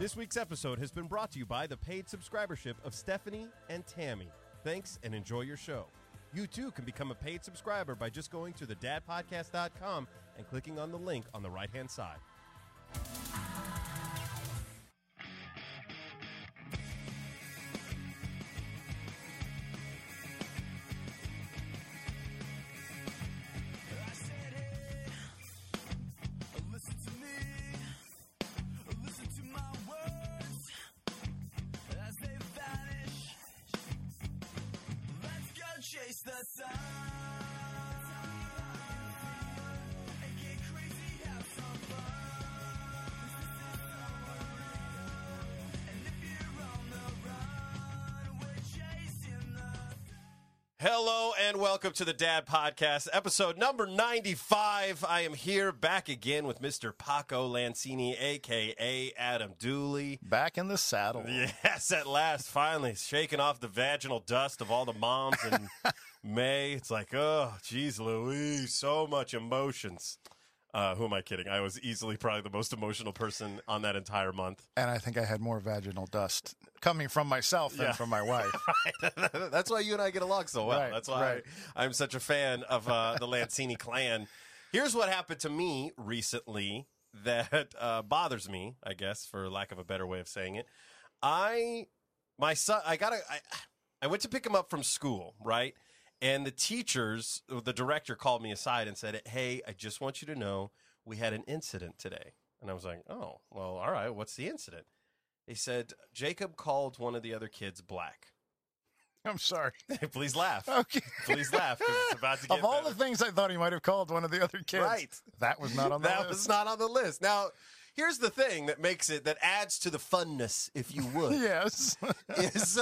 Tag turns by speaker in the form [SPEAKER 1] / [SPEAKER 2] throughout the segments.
[SPEAKER 1] This week's episode has been brought to you by the paid subscribership of Stephanie and Tammy. Thanks and enjoy your show. You too can become a paid subscriber by just going to thedadpodcast.com and clicking on the link on the right-hand side.
[SPEAKER 2] Chase the sun and get crazy, have some fun. And if you're on the run, we're chasing the...
[SPEAKER 1] Hello and welcome to the Dad Podcast, episode number 95. I am here back again with Mr. Paco Lancini, a.k.a. Adam Dooley.
[SPEAKER 3] Back in the saddle.
[SPEAKER 1] Yes, at last, finally, shaking off the vaginal dust of all the moms in May. It's like, oh, geez, Louise, so much emotions. Who am I kidding? I was easily probably the most emotional person on that entire month.
[SPEAKER 3] And I think I had more vaginal dust coming from myself than from my wife.
[SPEAKER 1] Right. That's why you and I get along so well.
[SPEAKER 3] Right,
[SPEAKER 1] That's why I'm such a fan of the Lancini clan. Here's what happened to me recently that bothers me, I guess, for lack of a better way of saying it. I went to pick him up from school, right? And the director called me aside and said, "Hey, I just want you to know we had an incident today." And I was like, "Oh, well, all right. What's the incident?" He said, "Jacob called one of the other kids black."
[SPEAKER 3] I'm sorry.
[SPEAKER 1] Please laugh.
[SPEAKER 3] Okay.
[SPEAKER 1] Please laugh, because it's about to get
[SPEAKER 3] Of all
[SPEAKER 1] better.
[SPEAKER 3] the things I thought he might have called one of the other kids,
[SPEAKER 1] Right.
[SPEAKER 3] that was not on the list.
[SPEAKER 1] That was not on the list. Now, here's the thing that adds to the funness, if you would.
[SPEAKER 3] Yes.
[SPEAKER 1] is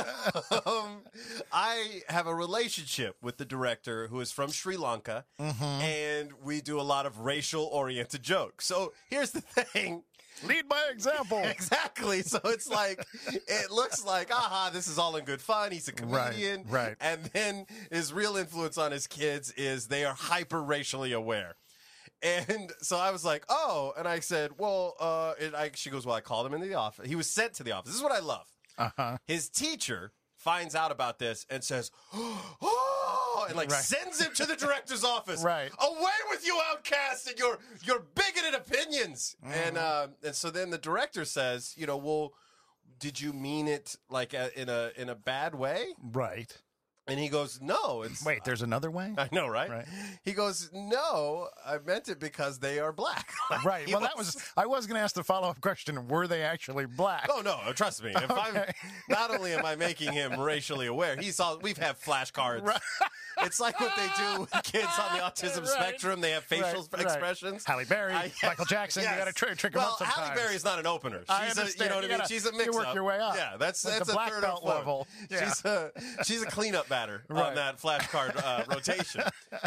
[SPEAKER 1] I have a relationship with the director who is from Sri Lanka, and we do a lot of racial-oriented jokes. So here's the thing.
[SPEAKER 3] Lead by example.
[SPEAKER 1] Exactly. So it's like, it looks like, this is all in good fun. He's a comedian.
[SPEAKER 3] Right.
[SPEAKER 1] And then his real influence on his kids is they are hyper-racially aware. And so I was like, oh, and I said, well, she goes, well, I called him into the office. He was sent to the office. This is what I love. His teacher finds out about this and says, oh, and sends him to the director's office.
[SPEAKER 3] Right.
[SPEAKER 1] Away with you, outcast, and your bigoted opinions. And so then the director says, well, did you mean it like in a bad way?
[SPEAKER 3] Right.
[SPEAKER 1] And he goes, no.
[SPEAKER 3] Wait, there's another way?
[SPEAKER 1] I know, right? He goes, no, I meant it because they are black.
[SPEAKER 3] Right. Well, I was going to ask the follow-up question, were they actually black?
[SPEAKER 1] Oh, no, trust me. If not only am I making him racially aware, we've had flashcards. Right. It's like what they do with kids on the autism spectrum. They have facial expressions.
[SPEAKER 3] Halle Berry, Michael Jackson, you got to trick them up sometimes.
[SPEAKER 1] Halle Berry's not an opener.
[SPEAKER 3] I understand.
[SPEAKER 1] You know what I mean? She's a mix-up.
[SPEAKER 3] You work your way up.
[SPEAKER 1] Yeah, that's
[SPEAKER 3] the
[SPEAKER 1] a
[SPEAKER 3] black
[SPEAKER 1] third
[SPEAKER 3] belt level. Yeah.
[SPEAKER 1] She's a cleanup batter on that flashcard rotation.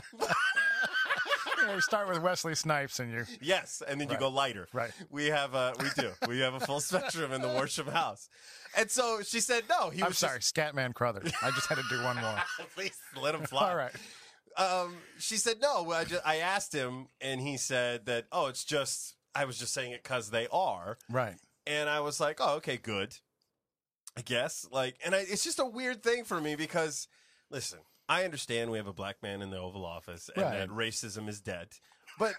[SPEAKER 3] You start with Wesley Snipes and you...
[SPEAKER 1] Yes, and then you go lighter.
[SPEAKER 3] Right.
[SPEAKER 1] We have a full spectrum in the Worship House. And so she said, no.
[SPEAKER 3] I'm sorry, Scatman Crothers. I just had to do one more.
[SPEAKER 1] Please let him fly.
[SPEAKER 3] All right.
[SPEAKER 1] She said, no. I asked him, and he said that, I was just saying it because they are.
[SPEAKER 3] Right.
[SPEAKER 1] And I was like, oh, okay, good. I guess. It's just a weird thing for me because, listen, I understand we have a black man in the Oval Office and that racism is dead. But,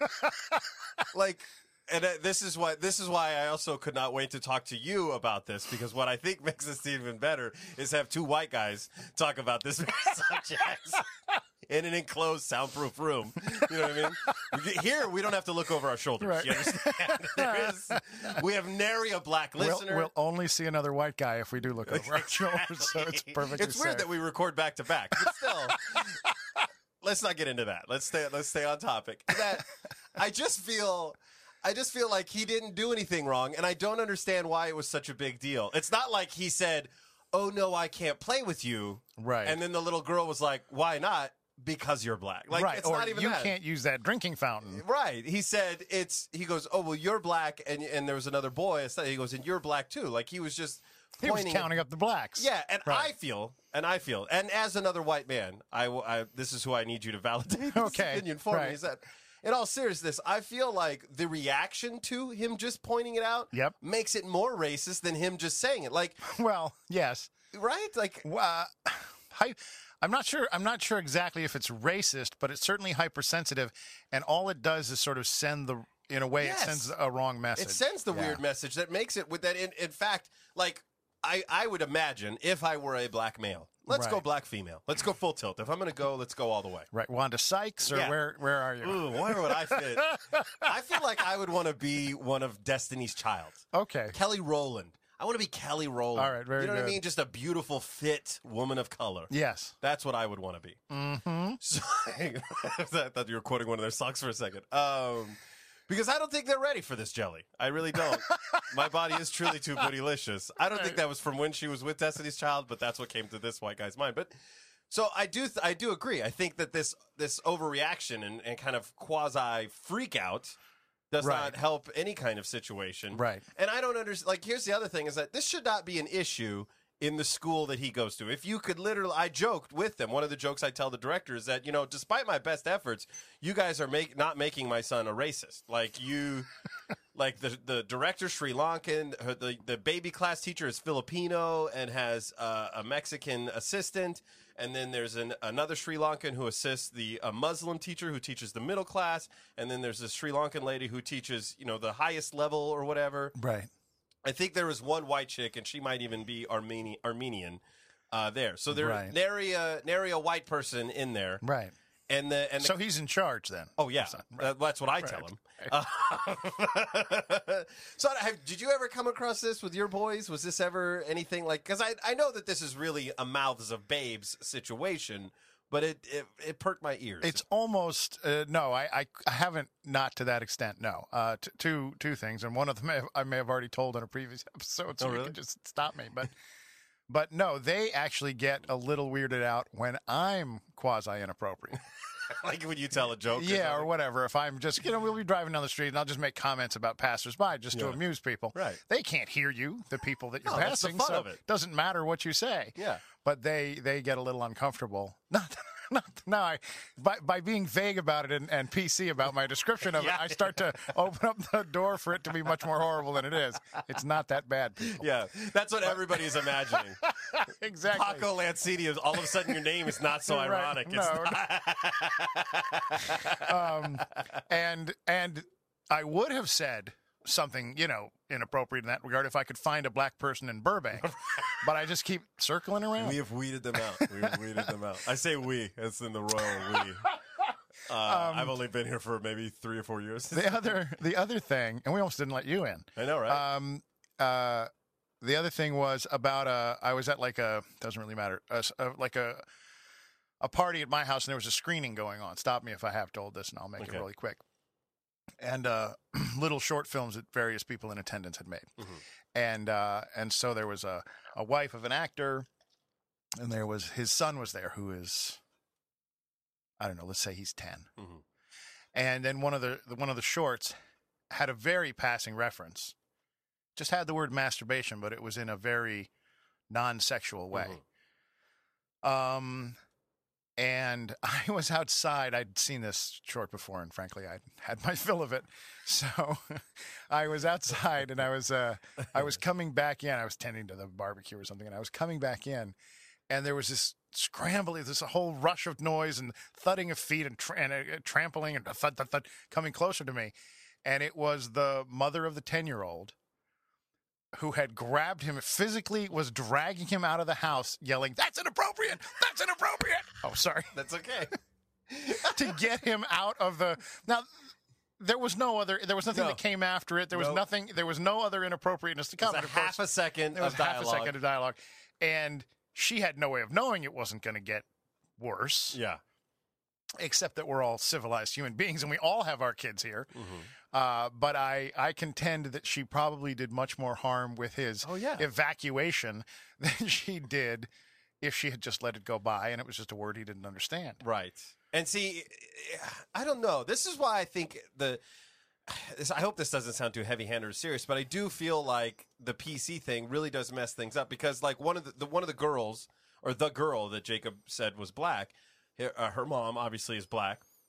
[SPEAKER 1] this is why I also could not wait to talk to you about this, because what I think makes this even better is have two white guys talk about this subject in an enclosed, soundproof room. You know what I mean? Here, we don't have to look over our shoulders.
[SPEAKER 3] Right.
[SPEAKER 1] You understand? We have nary a black listener.
[SPEAKER 3] We'll only see another white guy if we do look over our shoulders, so it's perfectly
[SPEAKER 1] It's weird
[SPEAKER 3] safe.
[SPEAKER 1] that we record back to back, but still. Let's not get into that. Let's stay on topic. I just feel like he didn't do anything wrong, and I don't understand why it was such a big deal. It's not like he said, oh, no, I can't play with you.
[SPEAKER 3] Right.
[SPEAKER 1] And then the little girl was like, why not? Because you're black. It's
[SPEAKER 3] or
[SPEAKER 1] not even
[SPEAKER 3] you
[SPEAKER 1] that.
[SPEAKER 3] Can't use that drinking fountain.
[SPEAKER 1] Right. He said, he goes, oh, well, you're black, and there was another boy. He goes, and you're black, too. Like, he was just
[SPEAKER 3] He was counting up the blacks.
[SPEAKER 1] Yeah, and I feel, and as another white man, this is who I need you to validate this opinion for me, is that in all seriousness, I feel like the reaction to him just pointing it out
[SPEAKER 3] Yep.
[SPEAKER 1] makes it more racist than him just saying it. Like,
[SPEAKER 3] Well, yes.
[SPEAKER 1] right? Like,
[SPEAKER 3] I'm not sure. I'm not sure exactly if it's racist, but it's certainly hypersensitive, and all it does is sort of send the. In a way,
[SPEAKER 1] Yes.
[SPEAKER 3] it sends a wrong message.
[SPEAKER 1] it sends the weird message that makes it with that. In fact, like, I would imagine if I were a black male, let's go
[SPEAKER 3] Right.
[SPEAKER 1] black female. Let's go full tilt. If I'm going to go, let's go all the way.
[SPEAKER 3] Right, Wanda Sykes, or
[SPEAKER 1] Yeah.
[SPEAKER 3] where are you?
[SPEAKER 1] Ooh, where would I fit? I feel like I would want to be one of Destiny's Child.
[SPEAKER 3] Okay,
[SPEAKER 1] Kelly Rowland. I want to be Kelly Rowland.
[SPEAKER 3] All right, very
[SPEAKER 1] You know what I
[SPEAKER 3] good.
[SPEAKER 1] mean? Just a beautiful, fit woman of color.
[SPEAKER 3] yes.
[SPEAKER 1] That's what I would want to be.
[SPEAKER 3] Mm-hmm.
[SPEAKER 1] So, I thought you were quoting one of their songs for a second. Because I don't think they're ready for this jelly. I really don't. My body is truly too bootylicious. I don't think that was from when she was with Destiny's Child, but that's what came to this white guy's mind. But so I do agree. I think that this overreaction and kind of quasi freak out does
[SPEAKER 3] Right.
[SPEAKER 1] not help any kind of situation.
[SPEAKER 3] Right.
[SPEAKER 1] And I don't understand. Like, here's the other thing: is that this should not be an issue in the school that he goes to. If you could literally, I joked with them. One of the jokes I tell the director is that, despite my best efforts, you guys are not making my son a racist. Like, you, like the director Sri Lankan, the baby class teacher is Filipino and has a Mexican assistant. And then there's another Sri Lankan who assists a Muslim teacher who teaches the middle class. And then there's a Sri Lankan lady who teaches, the highest level or whatever.
[SPEAKER 3] Right.
[SPEAKER 1] I think there was one white chick, and she might even be Armenian there. So there,
[SPEAKER 3] Right.
[SPEAKER 1] nary a white person in there.
[SPEAKER 3] Right.
[SPEAKER 1] And
[SPEAKER 3] So he's in charge then.
[SPEAKER 1] oh yeah, that's what I tell him. So did you ever come across this with your boys? Was this ever anything like? Because I know that this is really a mouths of babes situation, but it perked my ears.
[SPEAKER 3] It's almost no. I haven't, not to that extent. No. Two things, and one of them I may have already told in a previous episode, so
[SPEAKER 1] Oh,
[SPEAKER 3] you
[SPEAKER 1] really?
[SPEAKER 3] can just stop me. But no, they actually get a little weirded out when I'm quasi inappropriate.
[SPEAKER 1] like when you tell a joke.
[SPEAKER 3] Yeah, or
[SPEAKER 1] something.
[SPEAKER 3] whatever. If I'm just, we'll be driving down the street and I'll just make comments about passersby just to
[SPEAKER 1] Yeah.
[SPEAKER 3] amuse people.
[SPEAKER 1] Right.
[SPEAKER 3] They can't hear you, the people that you're
[SPEAKER 1] No, that's the
[SPEAKER 3] passing,
[SPEAKER 1] fun
[SPEAKER 3] so
[SPEAKER 1] of it.
[SPEAKER 3] doesn't matter what you say.
[SPEAKER 1] Yeah.
[SPEAKER 3] But they get a little uncomfortable. By being vague about it and PC about my description of
[SPEAKER 1] Yeah.
[SPEAKER 3] it, I start to open up the door for it to be much more horrible than it is. It's not that bad, people.
[SPEAKER 1] Yeah, that's what everybody's imagining.
[SPEAKER 3] Exactly.
[SPEAKER 1] Paco Lancini, all of a sudden your name is not so
[SPEAKER 3] Right.
[SPEAKER 1] ironic. It's
[SPEAKER 3] No. And I would have said something, inappropriate in that regard if I could find a black person in Burbank. But I just keep circling around.
[SPEAKER 1] We have weeded them out. We've weeded them out. I say we. It's in the royal we. I've only been here for maybe 3 or 4 years.
[SPEAKER 3] The other thing, and we almost didn't let you in.
[SPEAKER 1] I know, right?
[SPEAKER 3] The other thing was about I was at doesn't really matter, a party at my house, and there was a screening going on. Stop me if I have told this, and I'll make it
[SPEAKER 1] Okay.
[SPEAKER 3] really quick. And little short films that various people in attendance had made, and so there was a wife of an actor, and there was his son was there, who is, I don't know, let's say he's 10,
[SPEAKER 1] Mhm.
[SPEAKER 3] and then one of the shorts had a very passing reference, just had the word masturbation, but it was in a very non-sexual way. And I was outside. I'd seen this short before, and frankly, I'd had my fill of it. So I was outside, and I was coming back in. I was tending to the barbecue or something, and I was coming back in, and there was this scrambling, this whole rush of noise and thudding of feet and trampling and thud, thud, thud, coming closer to me. And it was the mother of the 10-year-old who had grabbed him, physically was dragging him out of the house, yelling, "That's inappropriate! That's inappropriate!" Oh, sorry.
[SPEAKER 1] That's okay.
[SPEAKER 3] To get him out of the... Now, there was nothing
[SPEAKER 1] No.
[SPEAKER 3] that came after it. There was
[SPEAKER 1] Nope.
[SPEAKER 3] nothing, there was no other inappropriateness to come.
[SPEAKER 1] It's
[SPEAKER 3] And
[SPEAKER 1] a
[SPEAKER 3] of course,
[SPEAKER 1] half a second
[SPEAKER 3] there was
[SPEAKER 1] of
[SPEAKER 3] half
[SPEAKER 1] dialogue.
[SPEAKER 3] a second of dialogue. And she had no way of knowing it wasn't going to get worse,
[SPEAKER 1] Yeah.
[SPEAKER 3] except that we're all civilized human beings and we all have our kids here. But I contend that she probably did much more harm with his
[SPEAKER 1] Oh, yeah.
[SPEAKER 3] evacuation than she did if she had just let it go by and it was just a word he didn't understand.
[SPEAKER 1] Right. And see, I don't know. This is why I think I hope this doesn't sound too heavy-handed or serious, but I do feel like the PC thing really does mess things up because, like, one of the girls, or the girl that Jacob said was black, her mom obviously is black,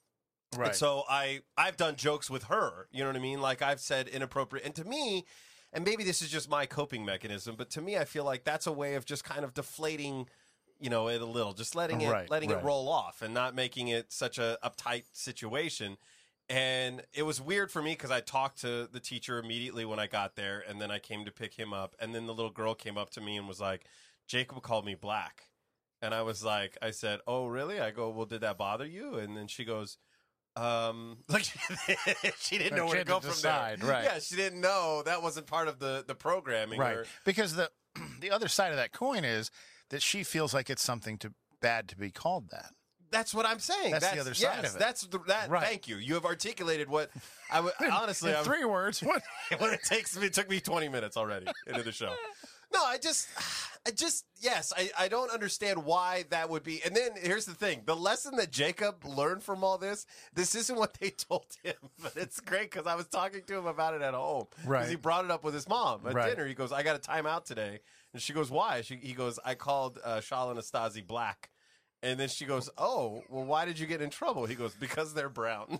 [SPEAKER 3] Right.
[SPEAKER 1] And so I've done jokes with her, you know what I mean? Like I've said inappropriate, and to me, and maybe this is just my coping mechanism, but to me, I feel like that's a way of just kind of deflating, it a little, just letting it
[SPEAKER 3] Right.
[SPEAKER 1] roll off and not making it such a uptight situation. And it was weird for me because I talked to the teacher immediately when I got there, and then I came to pick him up, and then the little girl came up to me and was like, "Jacob called me black," and I said, "Oh, really?" I go, "Well, did that bother you?" And then she goes, like she didn't know where to go from
[SPEAKER 3] decide,
[SPEAKER 1] there.
[SPEAKER 3] right.
[SPEAKER 1] Yeah, she didn't know that wasn't part of the programming.
[SPEAKER 3] Right.
[SPEAKER 1] Or,
[SPEAKER 3] Because the other side of that coin is that she feels like it's something bad to be called that.
[SPEAKER 1] that's what I'm saying.
[SPEAKER 3] That's the other side of it.
[SPEAKER 1] That's that.
[SPEAKER 3] Right.
[SPEAKER 1] Thank you. You have articulated what I would honestly.
[SPEAKER 3] In 3 words. What?
[SPEAKER 1] When it took me 20 minutes already into the show. No, I just, yes, I don't understand why that would be. And then here's the thing. The lesson that Jacob learned from all this isn't what they told him, but it's great because I was talking to him about it at home.
[SPEAKER 3] Right.
[SPEAKER 1] Because he brought it up with his mom at
[SPEAKER 3] Right.
[SPEAKER 1] dinner. He goes, "I got a timeout today." And she goes, "Why?" He goes, "I called Shala and Astasi black." And then she goes, "Oh, well, why did you get in trouble?" He goes, "Because they're brown."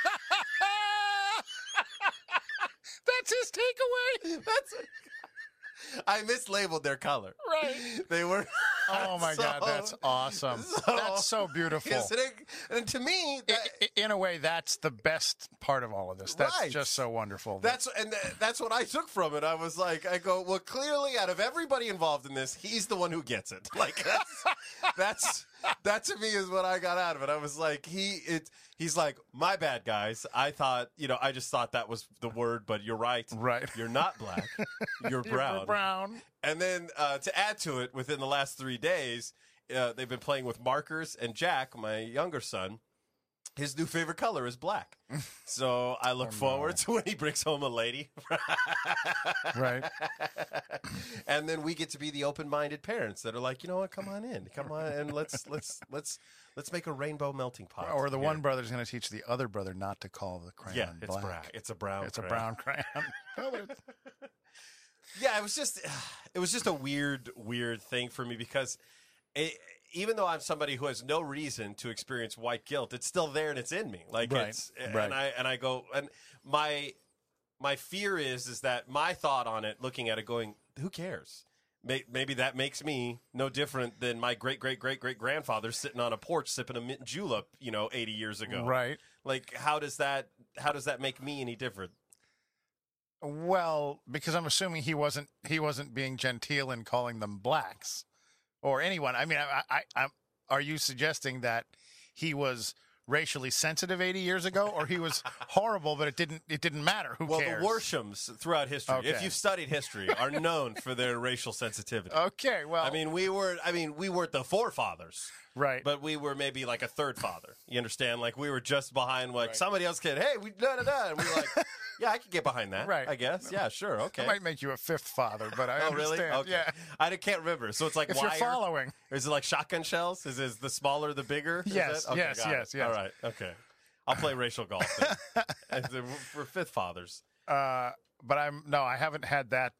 [SPEAKER 3] That's his takeaway.
[SPEAKER 1] I mislabeled their color.
[SPEAKER 3] Right.
[SPEAKER 1] They were.
[SPEAKER 3] Oh my God, that's awesome. That's so beautiful.
[SPEAKER 1] Isn't it? And to me,
[SPEAKER 3] In a way, that's the best part of all of this. That's
[SPEAKER 1] Right.
[SPEAKER 3] just so wonderful.
[SPEAKER 1] that's what I took from it. I was like, I go, well, clearly, out of everybody involved in this, he's the one who gets it. Like that to me is what I got out of it. I was like, he's like, "My bad, guys. I thought, I just thought that was the word, but you're right.
[SPEAKER 3] Right.
[SPEAKER 1] You're not black. You're brown."
[SPEAKER 3] Brown.
[SPEAKER 1] And then to add to it, within the last 3 days, they've been playing with markers. And Jack, my younger son, his new favorite color is black. So I look forward to when he brings home a lady.
[SPEAKER 3] Right.
[SPEAKER 1] And then we get to be the open-minded parents that are like, "You know what? Come on in. Come on, and let's make a rainbow melting pot."
[SPEAKER 3] Or the
[SPEAKER 1] here."
[SPEAKER 3] one brother's going to teach the other brother not to call the crayon
[SPEAKER 1] Yeah, it's
[SPEAKER 3] black.
[SPEAKER 1] brown. It's a brown.
[SPEAKER 3] It's a
[SPEAKER 1] crayon.
[SPEAKER 3] brown crayon. No, but it's-
[SPEAKER 1] Yeah, it was just a weird thing for me because even though I'm somebody who has no reason to experience white guilt, it's still there and it's in me. Like
[SPEAKER 3] Right,
[SPEAKER 1] it's
[SPEAKER 3] right.
[SPEAKER 1] and I go, and my fear is that my thought on it, looking at it, going, who cares? Maybe that makes me no different than my great grandfather sitting on a porch sipping a mint julep, 80 years ago.
[SPEAKER 3] Right.
[SPEAKER 1] Like how does that make me any different?
[SPEAKER 3] Well, because I'm assuming he wasn't being genteel in calling them blacks or anyone. I mean, are you suggesting that he was racially sensitive 80 years ago, or he was horrible, but it didn't matter? Who
[SPEAKER 1] Well,
[SPEAKER 3] cares?
[SPEAKER 1] the Worshams throughout history, if
[SPEAKER 3] Okay.
[SPEAKER 1] you've studied history, are known for their racial sensitivity.
[SPEAKER 3] Okay, well,
[SPEAKER 1] I mean, we weren't the forefathers,
[SPEAKER 3] right,
[SPEAKER 1] but we were maybe like a third father. You understand? Like we were just behind, like somebody else could. Hey, we da. And we were like, yeah, I could get behind that.
[SPEAKER 3] Right.
[SPEAKER 1] I guess. Yeah, sure. Okay.
[SPEAKER 3] I might make you a fifth father, but I
[SPEAKER 1] Oh, really?
[SPEAKER 3] understand.
[SPEAKER 1] Okay.
[SPEAKER 3] Yeah,
[SPEAKER 1] I can't remember. So it's like
[SPEAKER 3] if
[SPEAKER 1] wire.
[SPEAKER 3] you're following,
[SPEAKER 1] Or is it like shotgun shells? Is the smaller the bigger? Is
[SPEAKER 3] Yes,
[SPEAKER 1] it? Okay,
[SPEAKER 3] yes,
[SPEAKER 1] got
[SPEAKER 3] yes,
[SPEAKER 1] it.
[SPEAKER 3] yes.
[SPEAKER 1] All right. Okay. I'll play racial golf. Then. And then we're fifth fathers.
[SPEAKER 3] but I haven't had that.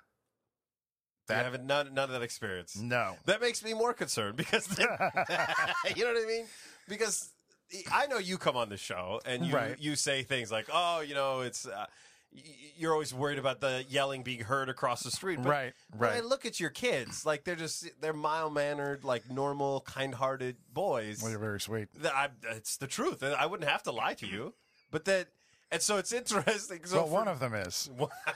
[SPEAKER 1] You haven't none of that experience.
[SPEAKER 3] No.
[SPEAKER 1] That makes me more concerned because you know what I mean? Because I know you come on the show and
[SPEAKER 3] Right.
[SPEAKER 1] you say things like, "Oh, it's you're always worried about the yelling being heard across the street." But
[SPEAKER 3] Right,
[SPEAKER 1] when I
[SPEAKER 3] right.
[SPEAKER 1] look at your kids, like they're mild-mannered, like normal, kind-hearted boys.
[SPEAKER 3] Well, you're very sweet.
[SPEAKER 1] It's the truth. And I wouldn't have to lie to you. But and so it's interesting. So
[SPEAKER 3] Well, one of them is.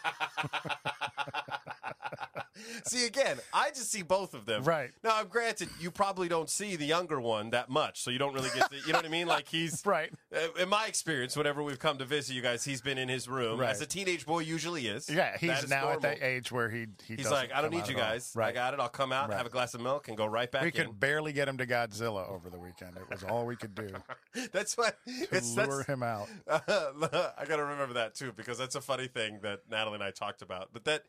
[SPEAKER 1] See, again, I just see both of them.
[SPEAKER 3] Right.
[SPEAKER 1] Now, granted, you probably don't see the younger one that much, so you don't really get you know what I mean? Like, he's...
[SPEAKER 3] Right.
[SPEAKER 1] In my experience, whenever we've come to visit you guys, he's been in his room.
[SPEAKER 3] Right.
[SPEAKER 1] As a teenage boy usually is.
[SPEAKER 3] Yeah,
[SPEAKER 1] That
[SPEAKER 3] he's
[SPEAKER 1] is
[SPEAKER 3] now
[SPEAKER 1] normal.
[SPEAKER 3] at that age where he
[SPEAKER 1] He's
[SPEAKER 3] doesn't
[SPEAKER 1] like, I don't
[SPEAKER 3] come
[SPEAKER 1] need
[SPEAKER 3] out
[SPEAKER 1] you
[SPEAKER 3] at all.
[SPEAKER 1] guys.
[SPEAKER 3] Right.
[SPEAKER 1] I got it. I'll come out,
[SPEAKER 3] Right.
[SPEAKER 1] have a glass of milk, and go right back
[SPEAKER 3] We
[SPEAKER 1] in.
[SPEAKER 3] could barely get him to Godzilla over the weekend. It was all we could do
[SPEAKER 1] That's why...
[SPEAKER 3] to lure him out.
[SPEAKER 1] I got to remember that too, because that's a funny thing that Natalie and I talked about. But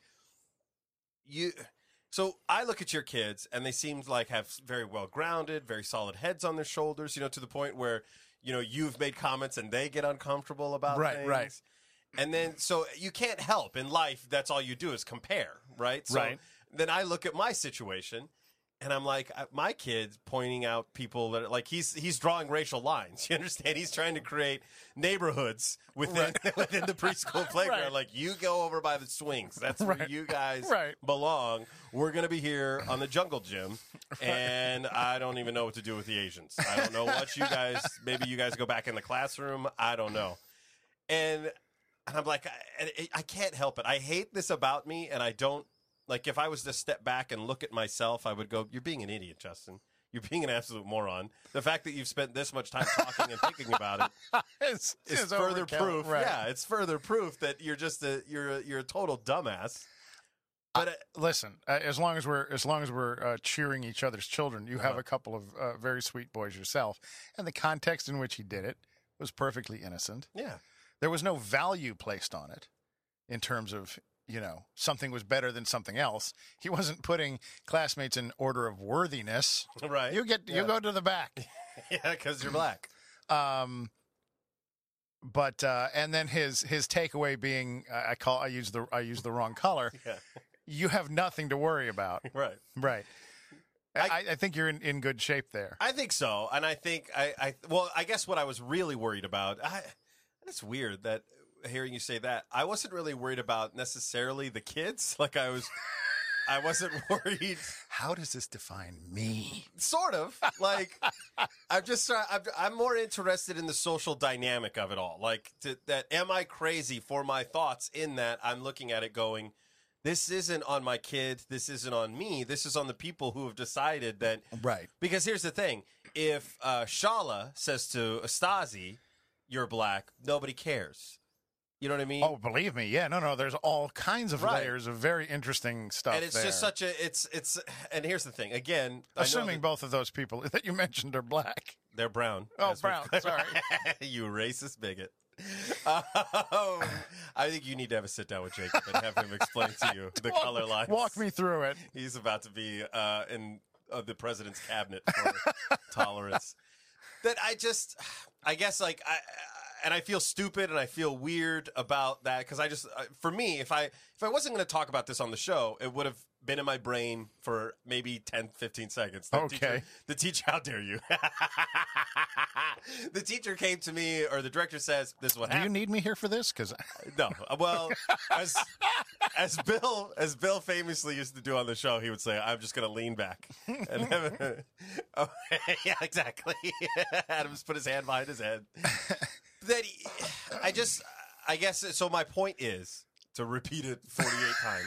[SPEAKER 1] so I look at your kids and they seem like have very well grounded, very solid heads on their shoulders, to the point where, you've made comments and they get uncomfortable about
[SPEAKER 3] Right,
[SPEAKER 1] things.
[SPEAKER 3] right.
[SPEAKER 1] And then, so you can't help in life. That's all you do is compare, right? So
[SPEAKER 3] Right.
[SPEAKER 1] then I look at my situation And I'm like, my kid's pointing out people that are, like he's drawing racial lines. You understand? He's trying to create neighborhoods within within the preschool playground.
[SPEAKER 3] Right.
[SPEAKER 1] Like, you go over by the swings. That's where
[SPEAKER 3] Right.
[SPEAKER 1] you guys
[SPEAKER 3] Right.
[SPEAKER 1] belong. We're gonna be here on the jungle gym, and I don't even know what to do with the Asians. I don't know what you guys. Maybe you guys go back in the classroom. I don't know. And I'm like, I can't help it. I hate this about me, and I don't. Like, if I was to step back and look at myself, I would go, you're being an idiot, Justin. You're being an absolute moron. The fact that you've spent this much time talking and thinking about it
[SPEAKER 3] It's
[SPEAKER 1] is further
[SPEAKER 3] overkill.
[SPEAKER 1] proof.
[SPEAKER 3] Right.
[SPEAKER 1] Yeah, it's further proof that you're just you're a total dumbass. But
[SPEAKER 3] Listen, as long as we're cheering each other's children, you have a couple of very sweet boys yourself, and the context in which he did it was perfectly innocent.
[SPEAKER 1] yeah,
[SPEAKER 3] There was no value placed on it in terms of, something was better than something else. He wasn't putting classmates in order of worthiness.
[SPEAKER 1] right.
[SPEAKER 3] You go to the back.
[SPEAKER 1] Yeah, because you're black.
[SPEAKER 3] But and then his takeaway being I use the wrong color.
[SPEAKER 1] Yeah,
[SPEAKER 3] You have nothing to worry about.
[SPEAKER 1] right.
[SPEAKER 3] Right. I think you're in good shape there.
[SPEAKER 1] I think so, and I think I guess what I was really worried about. It's weird that hearing you say that, I wasn't really worried about necessarily the kids. Like, I wasn't worried.
[SPEAKER 3] How does this define me?
[SPEAKER 1] Sort of. Like, I'm more interested in the social dynamic of it all. Like, that am I crazy for my thoughts in that I'm looking at it going, this isn't on my kid. This isn't on me. This is on the people who have decided that.
[SPEAKER 3] Right.
[SPEAKER 1] Because here's the thing. If Shala says to Astasi, you're black, nobody cares. You know what I mean?
[SPEAKER 3] Oh, believe me. Yeah, no. There's all kinds of
[SPEAKER 1] Right.
[SPEAKER 3] layers of very interesting stuff
[SPEAKER 1] And it's
[SPEAKER 3] there.
[SPEAKER 1] just such a, it's, and here's the thing. Again, I know
[SPEAKER 3] Assuming
[SPEAKER 1] that
[SPEAKER 3] both of those people that you mentioned are black.
[SPEAKER 1] they're brown.
[SPEAKER 3] Oh,
[SPEAKER 1] as we've
[SPEAKER 3] brown.
[SPEAKER 1] clarified.
[SPEAKER 3] Sorry.
[SPEAKER 1] You racist bigot. I think you need to have a sit down with Jacob and have him explain to you the color lines.
[SPEAKER 3] Walk me through it.
[SPEAKER 1] He's about to be in the president's cabinet for tolerance. That I guess and I feel stupid and I feel weird about that because for me, if I wasn't going to talk about this on the show, it would have been in my brain for maybe 10, 15 seconds.
[SPEAKER 3] Okay.
[SPEAKER 1] The teacher, how dare you? The teacher came to me, or the director says, "This is what
[SPEAKER 3] Do you
[SPEAKER 1] happened."
[SPEAKER 3] need me here for this? Because
[SPEAKER 1] No. Well, as Bill famously used to do on the show, he would say, "I'm just going to lean back." And then, yeah, exactly. Adams put his hand behind his head. I guess so. My point is, to repeat it 48 times,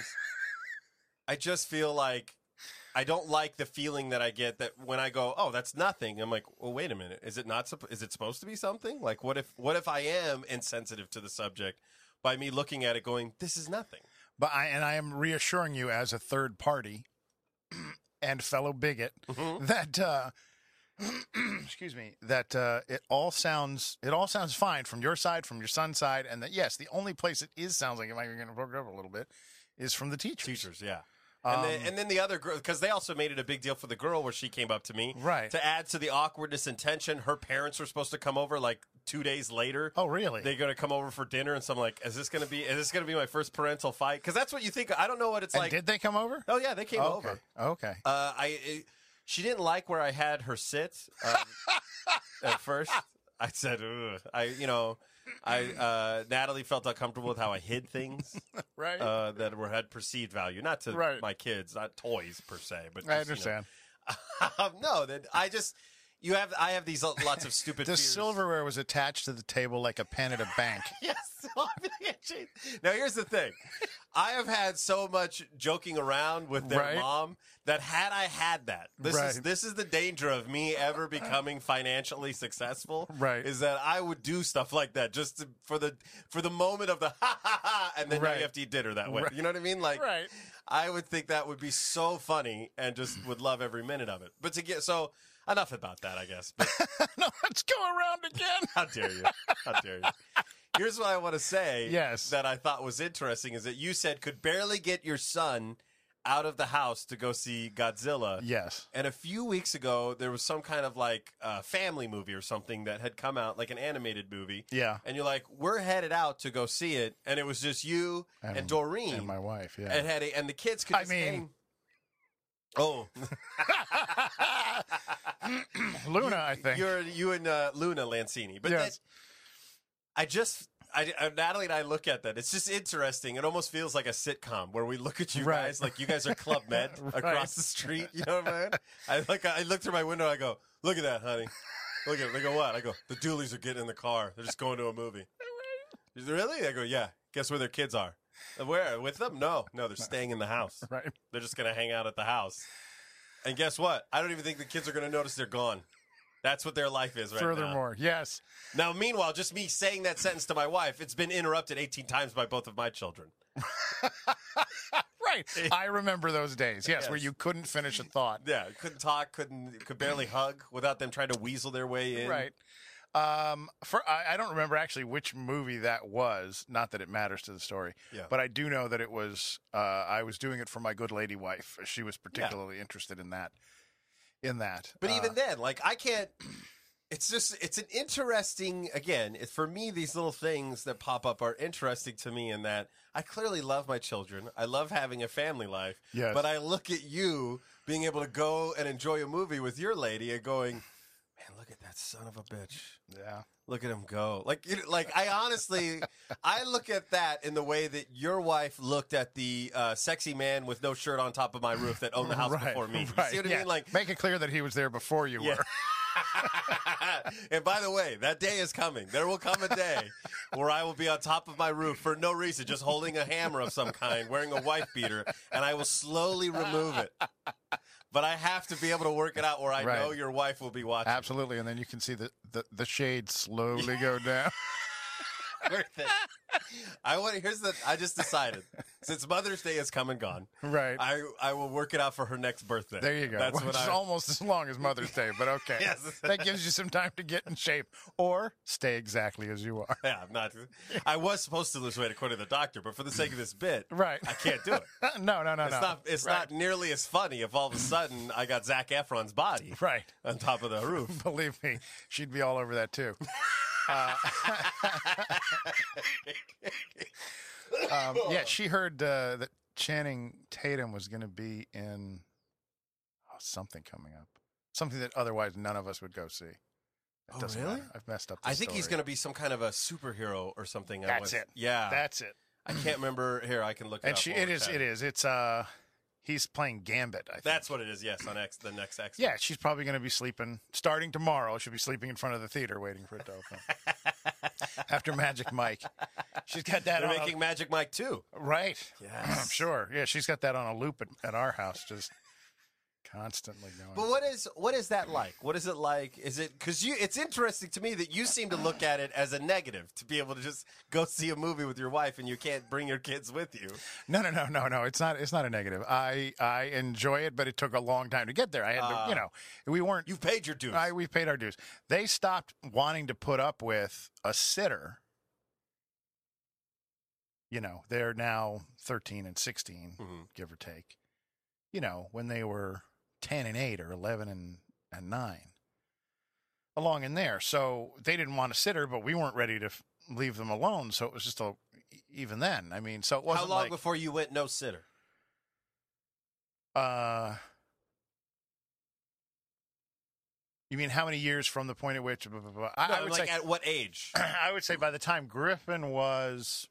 [SPEAKER 1] I just feel like I don't like the feeling that I get that when I go, "Oh, that's nothing." I'm like, "Well, wait a minute. Is it not? Is it supposed to be something? Like, what if I am insensitive to the subject by me looking at it, going, this is nothing?"
[SPEAKER 3] But I am reassuring you as a third party and fellow bigot that excuse me, that it all sounds fine from your side, from your son's side, and that yes, the only place it sounds like it might be going to poke it up a little bit is from the teachers.
[SPEAKER 1] Teachers, yeah. And then the other girl, because they also made it a big deal for the girl where she came up to me.
[SPEAKER 3] Right.
[SPEAKER 1] To add to the awkwardness and tension, her parents were supposed to come over like 2 days later.
[SPEAKER 3] Oh, really?
[SPEAKER 1] They're going to come over for dinner, and so I'm like, is this going to be my first parental fight? Because that's what you think. I don't know what it's
[SPEAKER 3] And
[SPEAKER 1] like.
[SPEAKER 3] did they come over?
[SPEAKER 1] Oh, yeah, they came over.
[SPEAKER 3] Okay.
[SPEAKER 1] She didn't like where I had her sit at first. I said, ugh. Natalie felt uncomfortable with how I hid things
[SPEAKER 3] Right.
[SPEAKER 1] that had perceived value, not to
[SPEAKER 3] Right.
[SPEAKER 1] my kids, not toys per se, but
[SPEAKER 3] I
[SPEAKER 1] just,
[SPEAKER 3] understand.
[SPEAKER 1] no, that I have these lots of stupid.
[SPEAKER 3] The
[SPEAKER 1] fears.
[SPEAKER 3] silverware was attached to the table like a pen at a bank.
[SPEAKER 1] Yes. Now here's the thing. I have had so much joking around with their
[SPEAKER 3] Right.
[SPEAKER 1] mom that had I had that,
[SPEAKER 3] Right.
[SPEAKER 1] this is the danger of me ever becoming financially successful.
[SPEAKER 3] Right.
[SPEAKER 1] Is that I would do stuff like that just for the moment of the ha ha ha, and then now
[SPEAKER 3] Right.
[SPEAKER 1] you have to eat dinner that way.
[SPEAKER 3] Right.
[SPEAKER 1] You know what I mean? Like,
[SPEAKER 3] Right.
[SPEAKER 1] I would think that would be so funny and just would love every minute of it. But enough about that, I guess. But
[SPEAKER 3] No, let's go around again.
[SPEAKER 1] how dare you? How dare you? Here's what I want to say.
[SPEAKER 3] Yes.
[SPEAKER 1] That I thought was interesting is that you said could barely get your son out of the house to go see Godzilla.
[SPEAKER 3] Yes.
[SPEAKER 1] And a few weeks ago, there was some kind of like family movie or something that had come out, like an animated movie.
[SPEAKER 3] Yeah.
[SPEAKER 1] And you're like, we're headed out to go see it, and it was just you and Doreen
[SPEAKER 3] And my wife, yeah.
[SPEAKER 1] and the kids could.
[SPEAKER 3] I
[SPEAKER 1] Just
[SPEAKER 3] mean,
[SPEAKER 1] hang. Oh,
[SPEAKER 3] Luna, I think.
[SPEAKER 1] you and Luna Lancini. But
[SPEAKER 3] Yes.
[SPEAKER 1] Natalie and I look at that. It's just interesting. It almost feels like a sitcom where we look at you
[SPEAKER 3] Right.
[SPEAKER 1] guys like you guys are Club Med
[SPEAKER 3] Right.
[SPEAKER 1] across the street. You know what I mean? I look through my window. I go, look at that, honey. Look at. They go, what? I go, the Dooleys are getting in the car. They're just going to a movie. Really? I go, yeah. Guess where their kids are? Where? With them? No, they're staying in the house.
[SPEAKER 3] Right.
[SPEAKER 1] They're just gonna hang out at the house. And guess what? I don't even think the kids are gonna notice they're gone. That's what their life is right
[SPEAKER 3] Furthermore, yes.
[SPEAKER 1] now. Now, meanwhile, just me saying that sentence to my wife, it's been interrupted 18 times by both of my children.
[SPEAKER 3] Right. I remember those days, yes, where
[SPEAKER 1] Yes.
[SPEAKER 3] you couldn't finish a thought.
[SPEAKER 1] Yeah, couldn't talk, could barely hug without them trying to weasel their way in.
[SPEAKER 3] Right. I don't remember actually which movie that was. Not that it matters to the story.
[SPEAKER 1] Yeah.
[SPEAKER 3] But I do know that it was. I was doing it for my good lady wife. She was particularly interested in that.
[SPEAKER 1] But even then, like, I can't. It's an interesting, again, for me, these little things that pop up are interesting to me in that I clearly love my children. I love having a family life.
[SPEAKER 3] Yes.
[SPEAKER 1] But I look at you being able to go and enjoy a movie with your lady and going, man, look at that son of a bitch.
[SPEAKER 3] Yeah.
[SPEAKER 1] Look at him go. I honestly, I look at that in the way that your wife looked at the sexy man with no shirt on top of my roof that owned the house before me. You
[SPEAKER 3] Right.
[SPEAKER 1] see what I
[SPEAKER 3] Yeah.
[SPEAKER 1] mean? Like,
[SPEAKER 3] make it clear that he was there before you
[SPEAKER 1] Yeah.
[SPEAKER 3] were.
[SPEAKER 1] and by the way, that day is coming. There will come a day where I will be on top of my roof for no reason, just holding a hammer of some kind, wearing a wife beater, and I will slowly remove it. But I have to be able to work it out where I
[SPEAKER 3] Right.
[SPEAKER 1] know your wife will be watching.
[SPEAKER 3] Absolutely, and then you can see the shade slowly go down.
[SPEAKER 1] Worth it. I just decided, since Mother's Day has come and gone,
[SPEAKER 3] Right.
[SPEAKER 1] I will work it out for her next birthday.
[SPEAKER 3] There you go.
[SPEAKER 1] That's
[SPEAKER 3] Which
[SPEAKER 1] what
[SPEAKER 3] is almost as long as Mother's Day, but okay.
[SPEAKER 1] Yes.
[SPEAKER 3] That gives you some time to get in shape or stay exactly as you are.
[SPEAKER 1] Yeah, I'm not. I was supposed to lose weight according to the doctor, but for the sake of this bit,
[SPEAKER 3] Right.
[SPEAKER 1] I can't do it.
[SPEAKER 3] No.
[SPEAKER 1] It's not nearly as funny if all of a sudden I got Zac Efron's body
[SPEAKER 3] Right.
[SPEAKER 1] on top of the roof.
[SPEAKER 3] Believe me, she'd be all over that too. Yeah, she heard that Channing Tatum was going to be in something coming up. Something that otherwise none of us would go see. It
[SPEAKER 1] Oh,
[SPEAKER 3] doesn't
[SPEAKER 1] really?
[SPEAKER 3] matter. I've messed up the
[SPEAKER 1] I think he's
[SPEAKER 3] story.
[SPEAKER 1] going to be some kind of a superhero or something.
[SPEAKER 3] That's it.
[SPEAKER 1] Yeah.
[SPEAKER 3] That's it.
[SPEAKER 1] I can't remember. Here, I can look it
[SPEAKER 3] And
[SPEAKER 1] up.
[SPEAKER 3] it is. It's he's playing Gambit, I think.
[SPEAKER 1] That's what it is, yes, on the next X.
[SPEAKER 3] Yeah, she's probably going to be sleeping, starting tomorrow, she'll be sleeping in front of the theater waiting for it to open. After Magic Mike. She's got that
[SPEAKER 1] They're
[SPEAKER 3] on
[SPEAKER 1] making Magic Mike too.
[SPEAKER 3] Right.
[SPEAKER 1] Yes.
[SPEAKER 3] I'm sure. Yeah, she's got that on a loop at our house, just constantly going.
[SPEAKER 1] But what is that like? What is it like? Is it because it's interesting to me that you seem to look at it as a negative to be able to just go see a movie with your wife and you can't bring your kids with you.
[SPEAKER 3] No. It's not a negative. I enjoy it, but it took a long time to get there. I had to, we weren't.
[SPEAKER 1] You've paid your dues.
[SPEAKER 3] We paid our dues. They stopped wanting to put up with a sitter. They're now 13 and 16, give or take. When they were 10 and 8 or 11 and 9, along in there. So they didn't want a sitter, but we weren't ready to leave them alone. So it was just even then. I mean, so it wasn't
[SPEAKER 1] How long
[SPEAKER 3] like,
[SPEAKER 1] before you went no sitter?
[SPEAKER 3] You mean how many years from the point at which? Blah, blah, blah.
[SPEAKER 1] No,
[SPEAKER 3] I would say
[SPEAKER 1] at what age?
[SPEAKER 3] I would say by the time Griffin was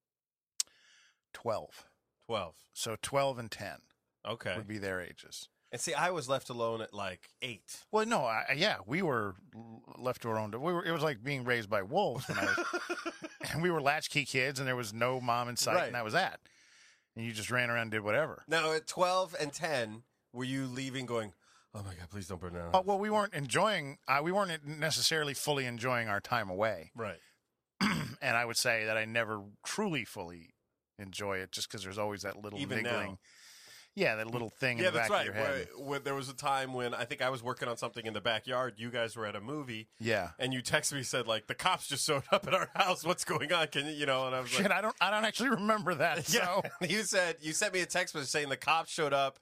[SPEAKER 3] 12.
[SPEAKER 1] 12.
[SPEAKER 3] So 12 and 10
[SPEAKER 1] Okay.
[SPEAKER 3] would be their ages.
[SPEAKER 1] And see, I was left alone at like 8.
[SPEAKER 3] Well, no, we were left to our own. It was like being raised by wolves when I was, and we were latchkey kids, and there was no mom in sight,
[SPEAKER 1] Right.
[SPEAKER 3] and that was that. And you just ran around and did whatever.
[SPEAKER 1] Now, at 12 and 10, were you leaving going, oh my God, please don't burn down?
[SPEAKER 3] Well, we weren't enjoying. We weren't necessarily fully enjoying our time away,
[SPEAKER 1] Right.
[SPEAKER 3] and I would say that I never truly fully enjoy it, just because there's always that little
[SPEAKER 1] Even
[SPEAKER 3] niggling.
[SPEAKER 1] now.
[SPEAKER 3] Yeah, that little thing in
[SPEAKER 1] Yeah,
[SPEAKER 3] the back
[SPEAKER 1] that's right.
[SPEAKER 3] of your head.
[SPEAKER 1] Where there was a time when I think I was working on something in the backyard. You guys were at a movie.
[SPEAKER 3] Yeah.
[SPEAKER 1] And you texted me, said, like, the cops just showed up at our house. What's going on? Can you, and I was
[SPEAKER 3] Shit,
[SPEAKER 1] like,
[SPEAKER 3] I don't actually remember that.
[SPEAKER 1] yeah.
[SPEAKER 3] So
[SPEAKER 1] You sent me a text message saying the cops showed up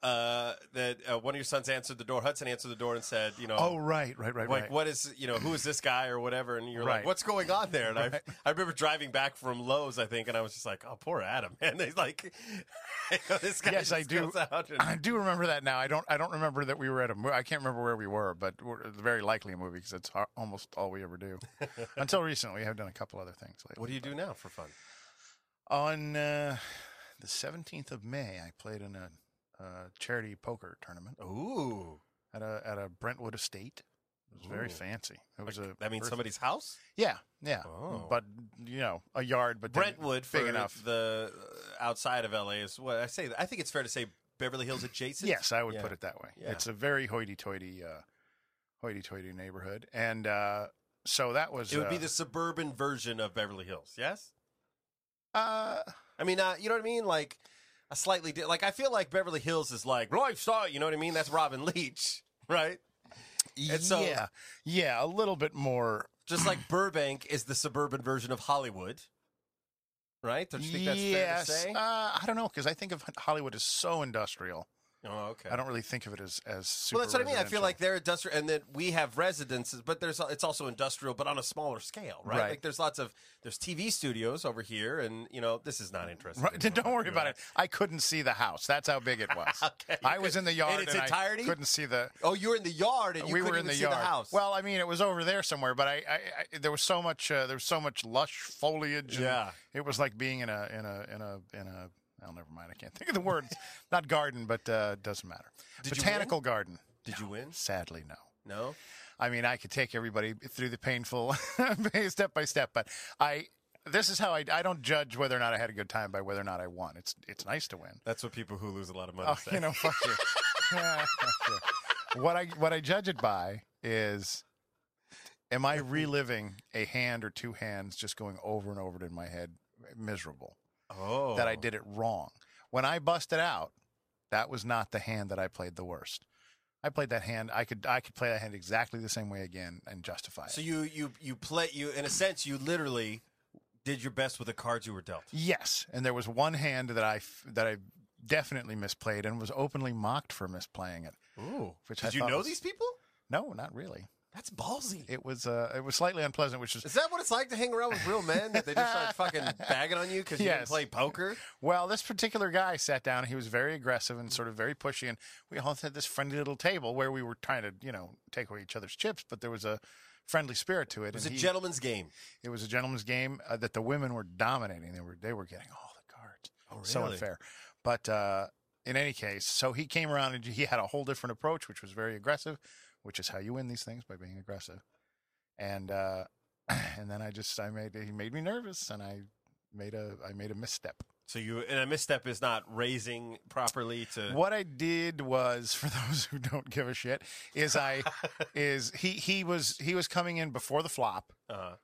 [SPEAKER 1] that one of your sons answered the door. Hudson answered the door and said,
[SPEAKER 3] Oh, right.
[SPEAKER 1] like, what is, who is this guy or whatever? And you're
[SPEAKER 3] Right.
[SPEAKER 1] like, what's going on there? And I remember driving back from Lowe's, I think, and I was just like, oh, poor Adam. And he's like, this guy
[SPEAKER 3] Yes,
[SPEAKER 1] just
[SPEAKER 3] I do.
[SPEAKER 1] goes out and-
[SPEAKER 3] I do remember that now. I don't remember that we were at a movie. I can't remember where we were, but it's very likely a movie because it's almost all we ever do. Until recently, we have done a couple other things lately.
[SPEAKER 1] What do you do now for fun?
[SPEAKER 3] On the 17th of May, I played in a charity poker tournament
[SPEAKER 1] Ooh.
[SPEAKER 3] at a Brentwood estate. It was very
[SPEAKER 1] Ooh.
[SPEAKER 3] fancy. It was
[SPEAKER 1] That means somebody's house?
[SPEAKER 3] Yeah.
[SPEAKER 1] Oh.
[SPEAKER 3] But a yard, but
[SPEAKER 1] Brentwood,
[SPEAKER 3] big
[SPEAKER 1] for
[SPEAKER 3] enough.
[SPEAKER 1] the outside of LA, is what I say. I think it's fair to say Beverly Hills adjacent.
[SPEAKER 3] Yes, I would
[SPEAKER 1] Yeah.
[SPEAKER 3] put it that way.
[SPEAKER 1] Yeah.
[SPEAKER 3] It's a very hoity-toity neighborhood, and so that was.
[SPEAKER 1] It would be the suburban version of Beverly Hills, yes?
[SPEAKER 3] Uh,
[SPEAKER 1] I mean, you know what I mean? Like, a slightly... like, I feel like Beverly Hills is like, lifestyle, you know what I mean? That's Robin Leach, right? And so-
[SPEAKER 3] yeah, a little bit more.
[SPEAKER 1] Just like Burbank is the suburban version of Hollywood, right? Don't you think that's fair to say?
[SPEAKER 3] I don't know, because I think of Hollywood as so industrial.
[SPEAKER 1] Oh, okay.
[SPEAKER 3] I don't really think of it as super.
[SPEAKER 1] Well, that's what I mean. I feel
[SPEAKER 3] residential.
[SPEAKER 1] like they're industrial, and then we have residences, but it's also industrial, but on a smaller scale, right?
[SPEAKER 3] Right.
[SPEAKER 1] Like there's TV studios over here, and this is not interesting.
[SPEAKER 3] Right, don't worry about it. I couldn't see the house. That's how big it was.
[SPEAKER 1] Okay.
[SPEAKER 3] I was in the yard
[SPEAKER 1] In its
[SPEAKER 3] and
[SPEAKER 1] entirety?
[SPEAKER 3] I couldn't see the.
[SPEAKER 1] Oh, you were in the yard, and you
[SPEAKER 3] We
[SPEAKER 1] couldn't
[SPEAKER 3] were in
[SPEAKER 1] even
[SPEAKER 3] the
[SPEAKER 1] see
[SPEAKER 3] yard.
[SPEAKER 1] the house.
[SPEAKER 3] Well, I mean, it was over there somewhere, but I there was so much lush foliage. And
[SPEAKER 1] Yeah.
[SPEAKER 3] it was like being in a. Oh, never mind. I can't think of the words. Not garden, but doesn't matter.
[SPEAKER 1] Did you
[SPEAKER 3] Botanical garden.
[SPEAKER 1] Did you win?
[SPEAKER 3] Sadly, no.
[SPEAKER 1] No.
[SPEAKER 3] I mean, I could take everybody through the painful step by step, but this is how I don't judge whether or not I had a good time by whether or not I won. It's nice to win.
[SPEAKER 1] That's what people who lose a lot of money
[SPEAKER 3] Oh,
[SPEAKER 1] say.
[SPEAKER 3] fuck you. Yeah, fuck you. What I judge it by is, am I reliving a hand or two hands just going over and over in my head, miserable,
[SPEAKER 1] Oh.
[SPEAKER 3] that I did it wrong. When I busted out, that was not the hand that I played the worst. I played that hand. I could play that hand exactly the same way again and justify it.
[SPEAKER 1] So you in a sense you literally did your best with the cards you were dealt.
[SPEAKER 3] Yes, and there was one hand that I definitely misplayed and was openly mocked for misplaying it.
[SPEAKER 1] Ooh.
[SPEAKER 3] Which
[SPEAKER 1] Did
[SPEAKER 3] I
[SPEAKER 1] you
[SPEAKER 3] thought
[SPEAKER 1] know
[SPEAKER 3] was-
[SPEAKER 1] these people?
[SPEAKER 3] No, not really.
[SPEAKER 1] That's ballsy.
[SPEAKER 3] It was slightly unpleasant, which is
[SPEAKER 1] Is that what it's like to hang around with real men? That they just start fucking bagging on you because you didn't
[SPEAKER 3] Yes.
[SPEAKER 1] play poker?
[SPEAKER 3] well. This particular guy sat down. He was very aggressive and sort of very pushy, and we all had this friendly little table where we were trying to take away each other's chips, but there was a friendly spirit to it.
[SPEAKER 1] It was a
[SPEAKER 3] and
[SPEAKER 1] gentleman's game.
[SPEAKER 3] It was a gentleman's game that the women were dominating. They were getting all the cards.
[SPEAKER 1] Oh,
[SPEAKER 3] So
[SPEAKER 1] really?
[SPEAKER 3] unfair. But in any case, so he came around and he had a whole different approach, which was very aggressive, which is how you win these things, by being aggressive. And and then he made me nervous, and I made a misstep.
[SPEAKER 1] So a misstep is not raising properly to.
[SPEAKER 3] What I did was, for those who don't give a shit, is he was coming in before the flop.
[SPEAKER 1] Uh,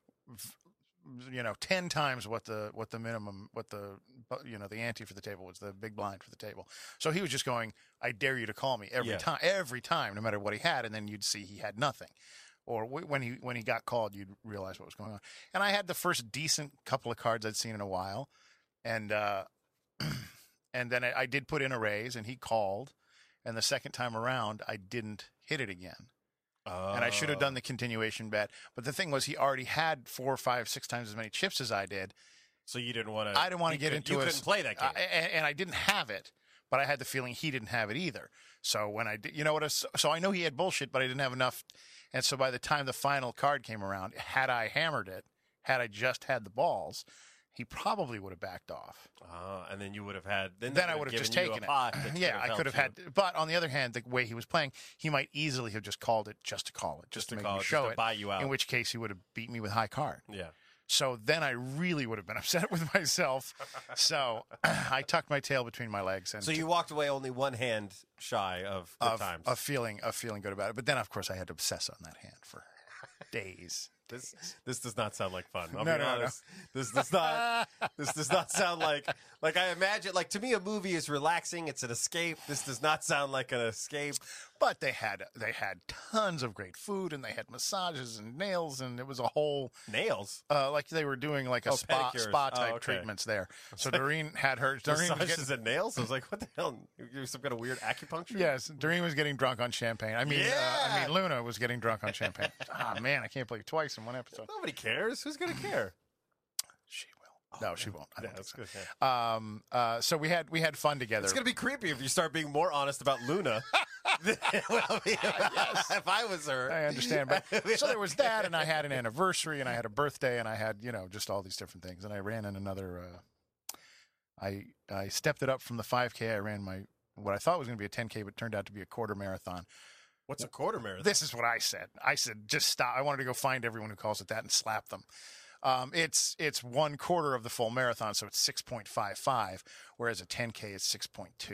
[SPEAKER 3] 10 times what the minimum, the ante for the table was, the big blind for the table. So he was just going, I dare you to call me every time, no matter what he had. And then you'd see he had nothing. Or when he got called, you'd realize what was going on. And I had the first decent couple of cards I'd seen in a while. And, and then I did put in a raise and he called. And the second time around, I didn't hit it again. And I should have done the continuation bet. But the thing was, he already had 4, 5, 6 times as many chips as I did.
[SPEAKER 1] So you didn't want to.
[SPEAKER 3] I didn't want to get into
[SPEAKER 1] You
[SPEAKER 3] it.
[SPEAKER 1] couldn't play that game.
[SPEAKER 3] And I didn't have it, but I had the feeling he didn't have it either. So when I did, so I know he had bullshit, but I didn't have enough. And so by the time the final card came around, had I hammered it, had I just had the balls, he probably would have backed off.
[SPEAKER 1] And then you would have had. Then
[SPEAKER 3] I would have just taken it. Yeah, I could have had. But on the other hand, the way he was playing, he might easily have just called it just to call it, just to make me show
[SPEAKER 1] to
[SPEAKER 3] it.
[SPEAKER 1] buy you out.
[SPEAKER 3] In which case, he would have beat me with high card.
[SPEAKER 1] Yeah.
[SPEAKER 3] So then I really would have been upset with myself. So I tucked my tail between my legs, and
[SPEAKER 1] So you walked away only one hand shy of good times.
[SPEAKER 3] of feeling good about it. But then, of course, I had to obsess on that hand for days.
[SPEAKER 1] This does not sound like fun. I'll
[SPEAKER 3] No,
[SPEAKER 1] be
[SPEAKER 3] no, no.
[SPEAKER 1] honest. This does not sound like I imagine. Like, to me, a movie is relaxing. It's an escape. This does not sound like an escape.
[SPEAKER 3] But they had tons of great food, and they had massages and nails, and it was a whole
[SPEAKER 1] Nails.
[SPEAKER 3] like they were doing like a spa
[SPEAKER 1] pedicures.
[SPEAKER 3] type
[SPEAKER 1] Okay.
[SPEAKER 3] treatments there. So Doreen had her. Doreen was
[SPEAKER 1] Massages
[SPEAKER 3] getting,
[SPEAKER 1] and nails. I was like, what the hell? You're some kind of weird acupuncture.
[SPEAKER 3] yes, Doreen was getting drunk on champagne. I mean,
[SPEAKER 1] Yeah.
[SPEAKER 3] Luna was getting drunk on champagne. Oh man, I can't believe twice in one episode.
[SPEAKER 1] Nobody cares. Who's gonna care?
[SPEAKER 3] She will. No, she won't. I
[SPEAKER 1] Yeah,
[SPEAKER 3] don't
[SPEAKER 1] that's
[SPEAKER 3] think
[SPEAKER 1] good.
[SPEAKER 3] so.
[SPEAKER 1] Yeah.
[SPEAKER 3] So we had fun together.
[SPEAKER 1] It's gonna be creepy if you start being more honest about Luna. If I was her,
[SPEAKER 3] I understand, but so there was that, and I had an anniversary, and I had a birthday, and I had just all these different things, and I ran in another. I stepped it up from the 5K. I ran what I thought was going to be a 10K, but turned out to be a quarter marathon.
[SPEAKER 1] What's a quarter marathon?
[SPEAKER 3] This is what I said. I said just stop. I wanted to go find everyone who calls it that and slap them. It's 1/4 of the full marathon, so it's 6.55, whereas a 10K is 6.2.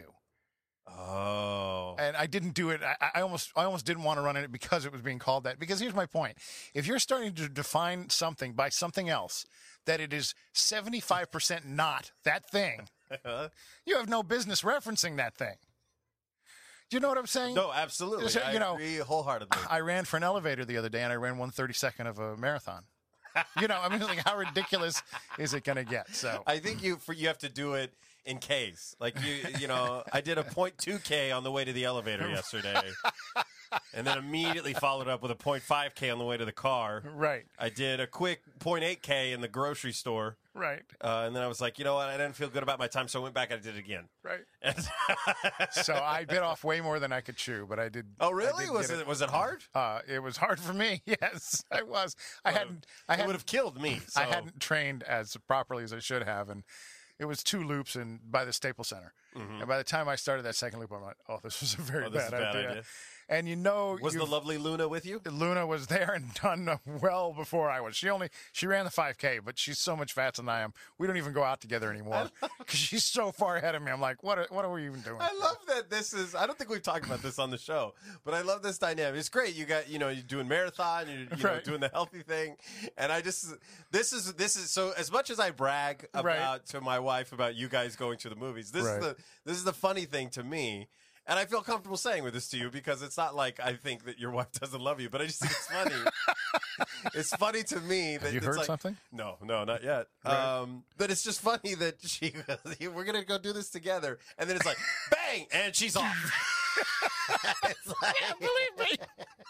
[SPEAKER 1] Oh.
[SPEAKER 3] And I didn't do it. I almost didn't want to run in it because it was being called that. Because here's my point: if you're starting to define something by something else, that it is 75% not that thing, you have no business referencing that thing. Do you know what I'm saying?
[SPEAKER 1] No, absolutely.
[SPEAKER 3] So,
[SPEAKER 1] I agree wholeheartedly.
[SPEAKER 3] I ran for an elevator the other day, and I ran 1/32 of a marathon. I mean, like, how ridiculous is it going to get? So
[SPEAKER 1] I think you have to do it in Ks. Like I did a 0.2K on the way to the elevator yesterday, and then immediately followed up with a 0.5K on the way to the car.
[SPEAKER 3] right,
[SPEAKER 1] I did a quick 0.8K in the grocery store,
[SPEAKER 3] right,
[SPEAKER 1] and then I was like, you know what? I didn't feel good about my time, so I went back and I did it again.
[SPEAKER 3] right.
[SPEAKER 1] And-
[SPEAKER 3] So I bit off way more than I could chew, but I did.
[SPEAKER 1] oh,
[SPEAKER 3] I
[SPEAKER 1] really?
[SPEAKER 3] did
[SPEAKER 1] Was
[SPEAKER 3] get
[SPEAKER 1] it was it hard?
[SPEAKER 3] It was hard for me. Yes, I was. I
[SPEAKER 1] It would
[SPEAKER 3] hadn't.
[SPEAKER 1] have killed me. So.
[SPEAKER 3] I hadn't trained as properly as I should have, and it was 2 loops by the Staples Center. And by the time I started that second loop, I'm like, "Oh, this was a very
[SPEAKER 1] this is
[SPEAKER 3] bad
[SPEAKER 1] a bad
[SPEAKER 3] idea."
[SPEAKER 1] idea.
[SPEAKER 3] And
[SPEAKER 1] Was the lovely Luna with you?
[SPEAKER 3] Luna was there and done well before I was. She ran the 5K, but she's so much faster than I am. We don't even go out together anymore because she's so far ahead of me. I'm like, what are we even doing?
[SPEAKER 1] I love that this is. I don't think we've talked about this on the show, but I love this dynamic. It's great. You got you're doing marathon. You're
[SPEAKER 3] Right.
[SPEAKER 1] doing the healthy thing, and I just this is so. As much as I brag about to my wife about you guys going to the movies, this is the funny thing to me. And I feel comfortable saying this to you because it's not like I think that your wife doesn't love you, but I just think it's funny. It's funny to me that
[SPEAKER 3] Have you
[SPEAKER 1] it's
[SPEAKER 3] heard
[SPEAKER 1] like,
[SPEAKER 3] something?
[SPEAKER 1] No, not yet.
[SPEAKER 3] Right.
[SPEAKER 1] But it's just funny that we're gonna go do this together, and then it's like bang, and she's off. It's like,
[SPEAKER 3] Believe me.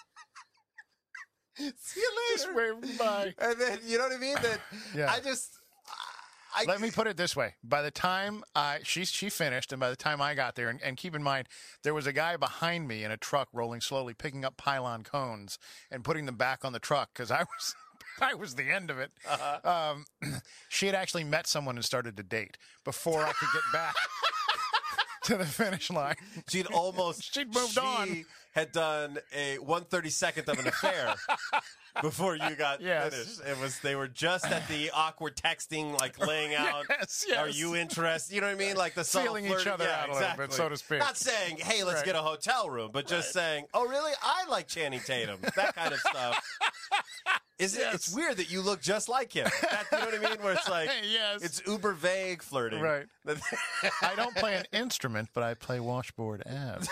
[SPEAKER 1] see you
[SPEAKER 3] Just
[SPEAKER 1] later.
[SPEAKER 3] wave bye.
[SPEAKER 1] And then you know what I mean? That
[SPEAKER 3] Yeah. Let me put it this way. By the time she finished, and by the time I got there, and keep in mind, there was a guy behind me in a truck rolling slowly, picking up pylon cones and putting them back on the truck because I was the end of it. She had actually met someone and started to date before I could get back to the finish line.
[SPEAKER 1] She'd almost
[SPEAKER 3] She'd moved on.
[SPEAKER 1] She had done a 1/32 of an affair before you got
[SPEAKER 3] Yes.
[SPEAKER 1] finished. They were just at the awkward texting, like laying out.
[SPEAKER 3] Yes.
[SPEAKER 1] Are you interested? You know what I mean? Like the subtle
[SPEAKER 3] Feeling each
[SPEAKER 1] flirting.
[SPEAKER 3] other
[SPEAKER 1] Yeah,
[SPEAKER 3] out a little bit,
[SPEAKER 1] exactly.
[SPEAKER 3] so to speak.
[SPEAKER 1] Not saying, "Hey, let's
[SPEAKER 3] Right.
[SPEAKER 1] get a hotel room," but just saying, "Oh, really? I like Channing Tatum." That kind of stuff. It's weird that you look just like him. You know what I mean? Where it's like,
[SPEAKER 3] Yes.
[SPEAKER 1] it's uber vague flirting.
[SPEAKER 3] Right. I don't play an instrument, but I play washboard abs.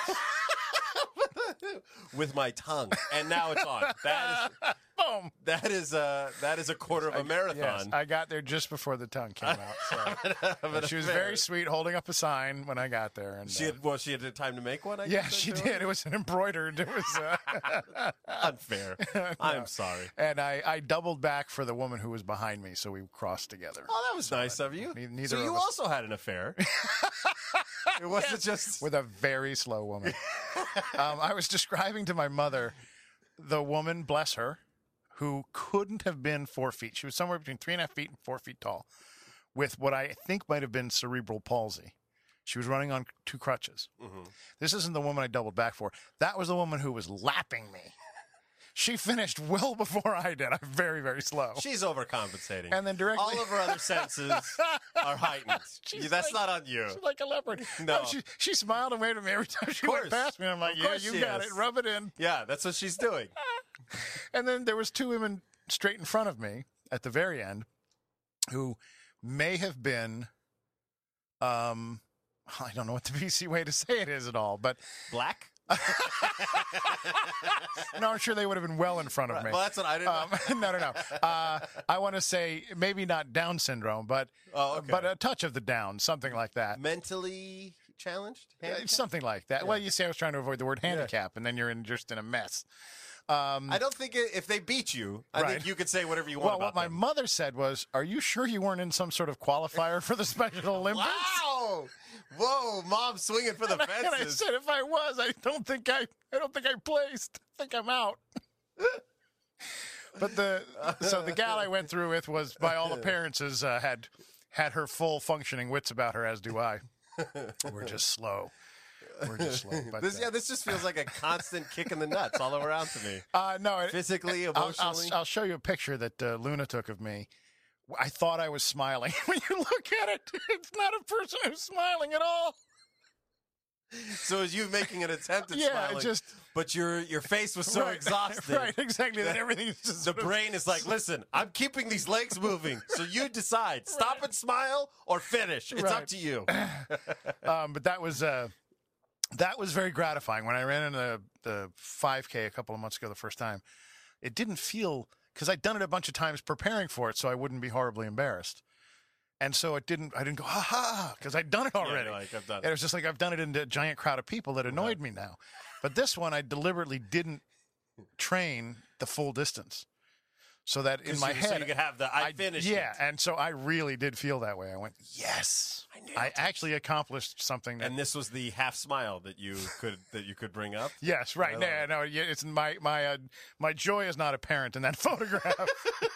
[SPEAKER 1] With my tongue, and now it's on.
[SPEAKER 3] Boom.
[SPEAKER 1] That is a quarter of a marathon.
[SPEAKER 3] Yes, I got there just before the tongue came out. So. But she was very sweet, holding up a sign when I got there. And
[SPEAKER 1] She had time to make one. I
[SPEAKER 3] yeah,
[SPEAKER 1] guess,
[SPEAKER 3] she
[SPEAKER 1] too?
[SPEAKER 3] did. It was an embroidered. It was
[SPEAKER 1] Unfair. I'm sorry.
[SPEAKER 3] and I doubled back for the woman who was behind me, so we crossed together
[SPEAKER 1] Oh, that was nice of you.
[SPEAKER 3] neither
[SPEAKER 1] so
[SPEAKER 3] of
[SPEAKER 1] you
[SPEAKER 3] us-
[SPEAKER 1] also had an affair. It wasn't just.
[SPEAKER 3] with a very slow woman. I was describing to my mother the woman, bless her, who couldn't have been 4 feet. She was somewhere between 3.5 feet and 4 feet tall, with what I think might have been cerebral palsy. She was running on 2 crutches.
[SPEAKER 1] Mm-hmm.
[SPEAKER 3] This isn't the woman I doubled back for. That was the woman who was lapping me. She finished well before I did. I'm very, very slow.
[SPEAKER 1] She's overcompensating.
[SPEAKER 3] And then directly-
[SPEAKER 1] all of her other senses are heightened.
[SPEAKER 3] She's
[SPEAKER 1] That's
[SPEAKER 3] like-
[SPEAKER 1] not on you.
[SPEAKER 3] She's like a leopard.
[SPEAKER 1] No.
[SPEAKER 3] She smiled and waved at me every time she
[SPEAKER 1] course.
[SPEAKER 3] went past me. I'm like,
[SPEAKER 1] Of
[SPEAKER 3] yeah,
[SPEAKER 1] course
[SPEAKER 3] you
[SPEAKER 1] she
[SPEAKER 3] got
[SPEAKER 1] is.
[SPEAKER 3] it. Rub it in.
[SPEAKER 1] Yeah, that's what she's doing.
[SPEAKER 3] And then there was 2 women straight in front of me at the very end, who may have been, I don't know what the PC way to say it is at all, but
[SPEAKER 1] Black?
[SPEAKER 3] no, I'm sure they would have been well in front of me.
[SPEAKER 1] Well, that's what I didn't know.
[SPEAKER 3] No. I want to say maybe not Down syndrome, but
[SPEAKER 1] Oh, okay.
[SPEAKER 3] but a touch of the Down, something like that.
[SPEAKER 1] Mentally challenged? Handicapped?
[SPEAKER 3] Something like that. Well, you say I was trying to avoid the word handicap, and then you're just in a mess.
[SPEAKER 1] I don't think if they beat you, I
[SPEAKER 3] Right.
[SPEAKER 1] think you could say whatever you want
[SPEAKER 3] Well,
[SPEAKER 1] about
[SPEAKER 3] what my
[SPEAKER 1] them.
[SPEAKER 3] mother said was, "Are you sure you weren't in some sort of qualifier for the Special Olympics?"
[SPEAKER 1] Wow! Whoa, Mom swinging for the
[SPEAKER 3] And I
[SPEAKER 1] fences.
[SPEAKER 3] said, "If I was, I don't think I placed. I think I'm out." But so the gal I went through with was, by all appearances, had her full functioning wits about her, as do I. We're just slow. But,
[SPEAKER 1] This just feels like a constant kick in the nuts all around to me.
[SPEAKER 3] no,
[SPEAKER 1] Physically,
[SPEAKER 3] I'll
[SPEAKER 1] emotionally.
[SPEAKER 3] I'll show you a picture that Luna took of me. I thought I was smiling. When you look at it, it's not a person who's smiling at all.
[SPEAKER 1] So as you making an attempt at
[SPEAKER 3] Yeah,
[SPEAKER 1] smiling,
[SPEAKER 3] just
[SPEAKER 1] but your face was so
[SPEAKER 3] right,
[SPEAKER 1] exhausted.
[SPEAKER 3] right? Exactly. That everything's just
[SPEAKER 1] The
[SPEAKER 3] sort of-
[SPEAKER 1] brain is like, listen, I'm keeping these legs moving. So you decide, stop and smile or finish. It's up
[SPEAKER 3] Right.
[SPEAKER 1] to you.
[SPEAKER 3] But that was very gratifying when I ran into the 5K a couple of months ago the first time. It didn't feel, because I'd done it a bunch of times preparing for it, so I wouldn't be horribly embarrassed. And so I didn't go, ha ha, because I'd done it already.
[SPEAKER 1] Yeah, like, I've done
[SPEAKER 3] And it was just like, I've done it in a giant crowd of people that annoyed me now. But this one, I deliberately didn't train the full distance. So that in my head,
[SPEAKER 1] so you could have the I finished
[SPEAKER 3] yeah,
[SPEAKER 1] it.
[SPEAKER 3] and so I really did feel that way. I went, yes, I actually accomplished something. That,
[SPEAKER 1] And this was the half smile that you could bring up.
[SPEAKER 3] yes, right. No, yeah, it's my joy is not apparent in that photograph.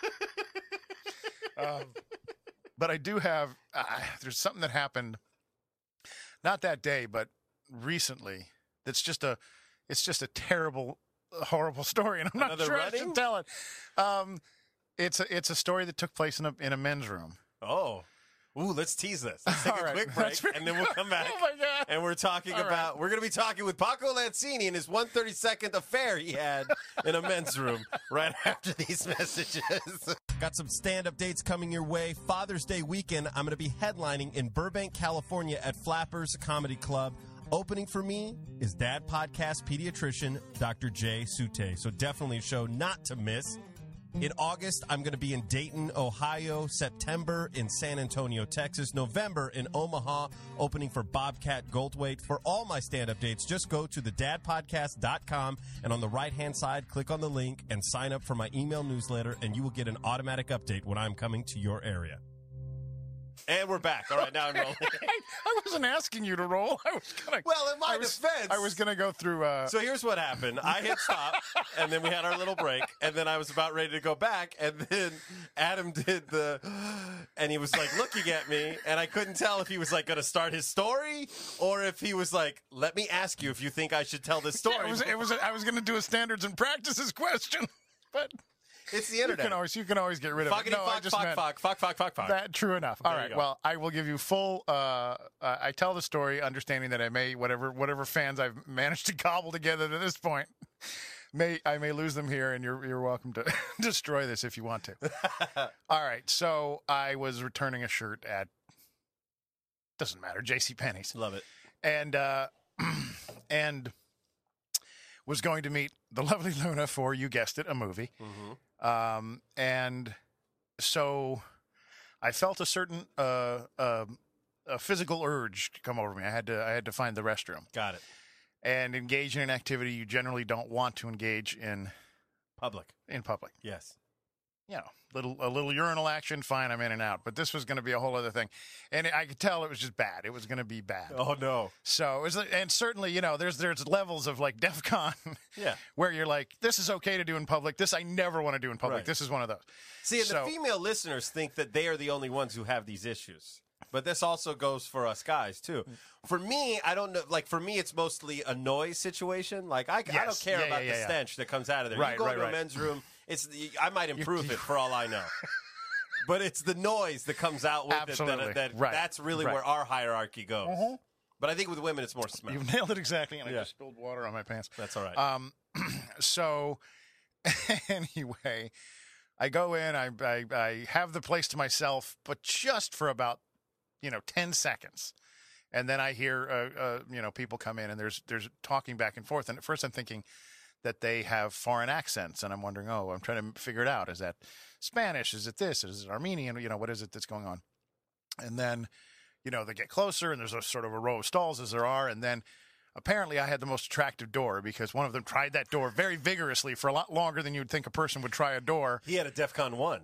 [SPEAKER 3] But I do have. There's something that happened, not that day, but recently. It's just a terrible, horrible story, and I'm not
[SPEAKER 1] Another
[SPEAKER 3] sure I
[SPEAKER 1] running?
[SPEAKER 3] should tell it. It's a story that took place in a men's room.
[SPEAKER 1] Oh. Ooh, let's tease this. Let's take
[SPEAKER 3] All
[SPEAKER 1] a
[SPEAKER 3] right.
[SPEAKER 1] quick
[SPEAKER 3] That's
[SPEAKER 1] break, and then we'll come back.
[SPEAKER 3] Oh my God.
[SPEAKER 1] And we're talking
[SPEAKER 3] All
[SPEAKER 1] about,
[SPEAKER 3] right.
[SPEAKER 1] we're going to be talking with Paco Lanzini and his 132nd affair he had in a men's room right after these messages. Got some stand-up dates coming your way. Father's Day weekend, I'm going to be headlining in Burbank, California at Flappers Comedy Club. Opening for me is Dad Podcast pediatrician Dr. Jay Sute. So definitely a show not to miss. In August, I'm going to be in Dayton, Ohio. September in San Antonio, Texas. November in Omaha, opening for Bobcat Goldthwait. For all my stand-up dates, just go to thedadpodcast.com, and on the right-hand side, click on the link and sign up for my email newsletter, and you will get an automatic update when I'm coming to your area. And we're back. All right, now I'm rolling.
[SPEAKER 3] I wasn't asking you to roll. I was gonna.
[SPEAKER 1] Well, in my defense,
[SPEAKER 3] I was gonna go through.
[SPEAKER 1] So here's what happened. I hit stop, and then we had our little break, and then I was about ready to go back, and then Adam did and he was like looking at me, and I couldn't tell if he was like going to start his story or if he was like, "Let me ask you if you think I should tell this story."
[SPEAKER 3] Yeah, it was. I was gonna do a standards and practices question, but
[SPEAKER 1] It's the
[SPEAKER 3] you
[SPEAKER 1] internet.
[SPEAKER 3] can always get rid of it. No, I just meant
[SPEAKER 1] Fuck.
[SPEAKER 3] that. True enough. All
[SPEAKER 1] There you
[SPEAKER 3] right.
[SPEAKER 1] go.
[SPEAKER 3] Well, I will give you full. I tell the story, understanding that I may whatever fans I've managed to cobble together to this point. I may lose them here, and you're welcome to destroy this if you want to. All right. So I was returning a shirt at doesn't matter JCPenney's.
[SPEAKER 1] Love it.
[SPEAKER 3] And and was going to meet the lovely Luna for, you guessed it, a movie. And so I felt a certain a physical urge to come over me. I had to find the restroom
[SPEAKER 1] Got it.
[SPEAKER 3] and engage in an activity you generally don't want to engage in
[SPEAKER 1] Public.
[SPEAKER 3] public.
[SPEAKER 1] Yes.
[SPEAKER 3] You know, a little urinal action, fine, I'm in and out. But this was going to be a whole other thing, and I could tell it was just bad. It was going to be bad.
[SPEAKER 1] Oh no.
[SPEAKER 3] So, and certainly, you know, there's levels of like DEF CON,
[SPEAKER 1] Yeah.
[SPEAKER 3] where you're like, this is okay to do in public. This I never want to do in public.
[SPEAKER 1] Right.
[SPEAKER 3] This is one of those.
[SPEAKER 1] See, and
[SPEAKER 3] So-
[SPEAKER 1] the female listeners think that they are the only ones who have these issues. But this also goes for us guys, too. For me, I don't know. Like, for me, it's mostly a noise situation. Like, I don't
[SPEAKER 3] Yes.
[SPEAKER 1] care
[SPEAKER 3] Yeah,
[SPEAKER 1] about
[SPEAKER 3] yeah,
[SPEAKER 1] the
[SPEAKER 3] yeah.
[SPEAKER 1] stench that comes out of there.
[SPEAKER 3] Right,
[SPEAKER 1] You go
[SPEAKER 3] right,
[SPEAKER 1] to a
[SPEAKER 3] right.
[SPEAKER 1] men's room, I might improve it for all I know. But it's the noise that comes out with
[SPEAKER 3] Absolutely.
[SPEAKER 1] it. That
[SPEAKER 3] Right.
[SPEAKER 1] That's really
[SPEAKER 3] Right.
[SPEAKER 1] where our hierarchy goes. But I think with women, it's more smell.
[SPEAKER 3] You've nailed it exactly, and I
[SPEAKER 1] Yeah.
[SPEAKER 3] just spilled water on my pants.
[SPEAKER 1] That's all right.
[SPEAKER 3] So, anyway, I go in, I have the place to myself, but just for about 10 seconds. And then I hear, people come in and there's talking back and forth. And at first I'm thinking that they have foreign accents. And I'm wondering, I'm trying to figure it out. Is that Spanish? Is it this? Is it Armenian? What is it that's going on? And then, they get closer and there's a sort of a row of stalls as there are. And then apparently I had the most attractive door because one of them tried that door very vigorously for a lot longer than you would think a person would try a door.
[SPEAKER 1] He had a DEFCON 1.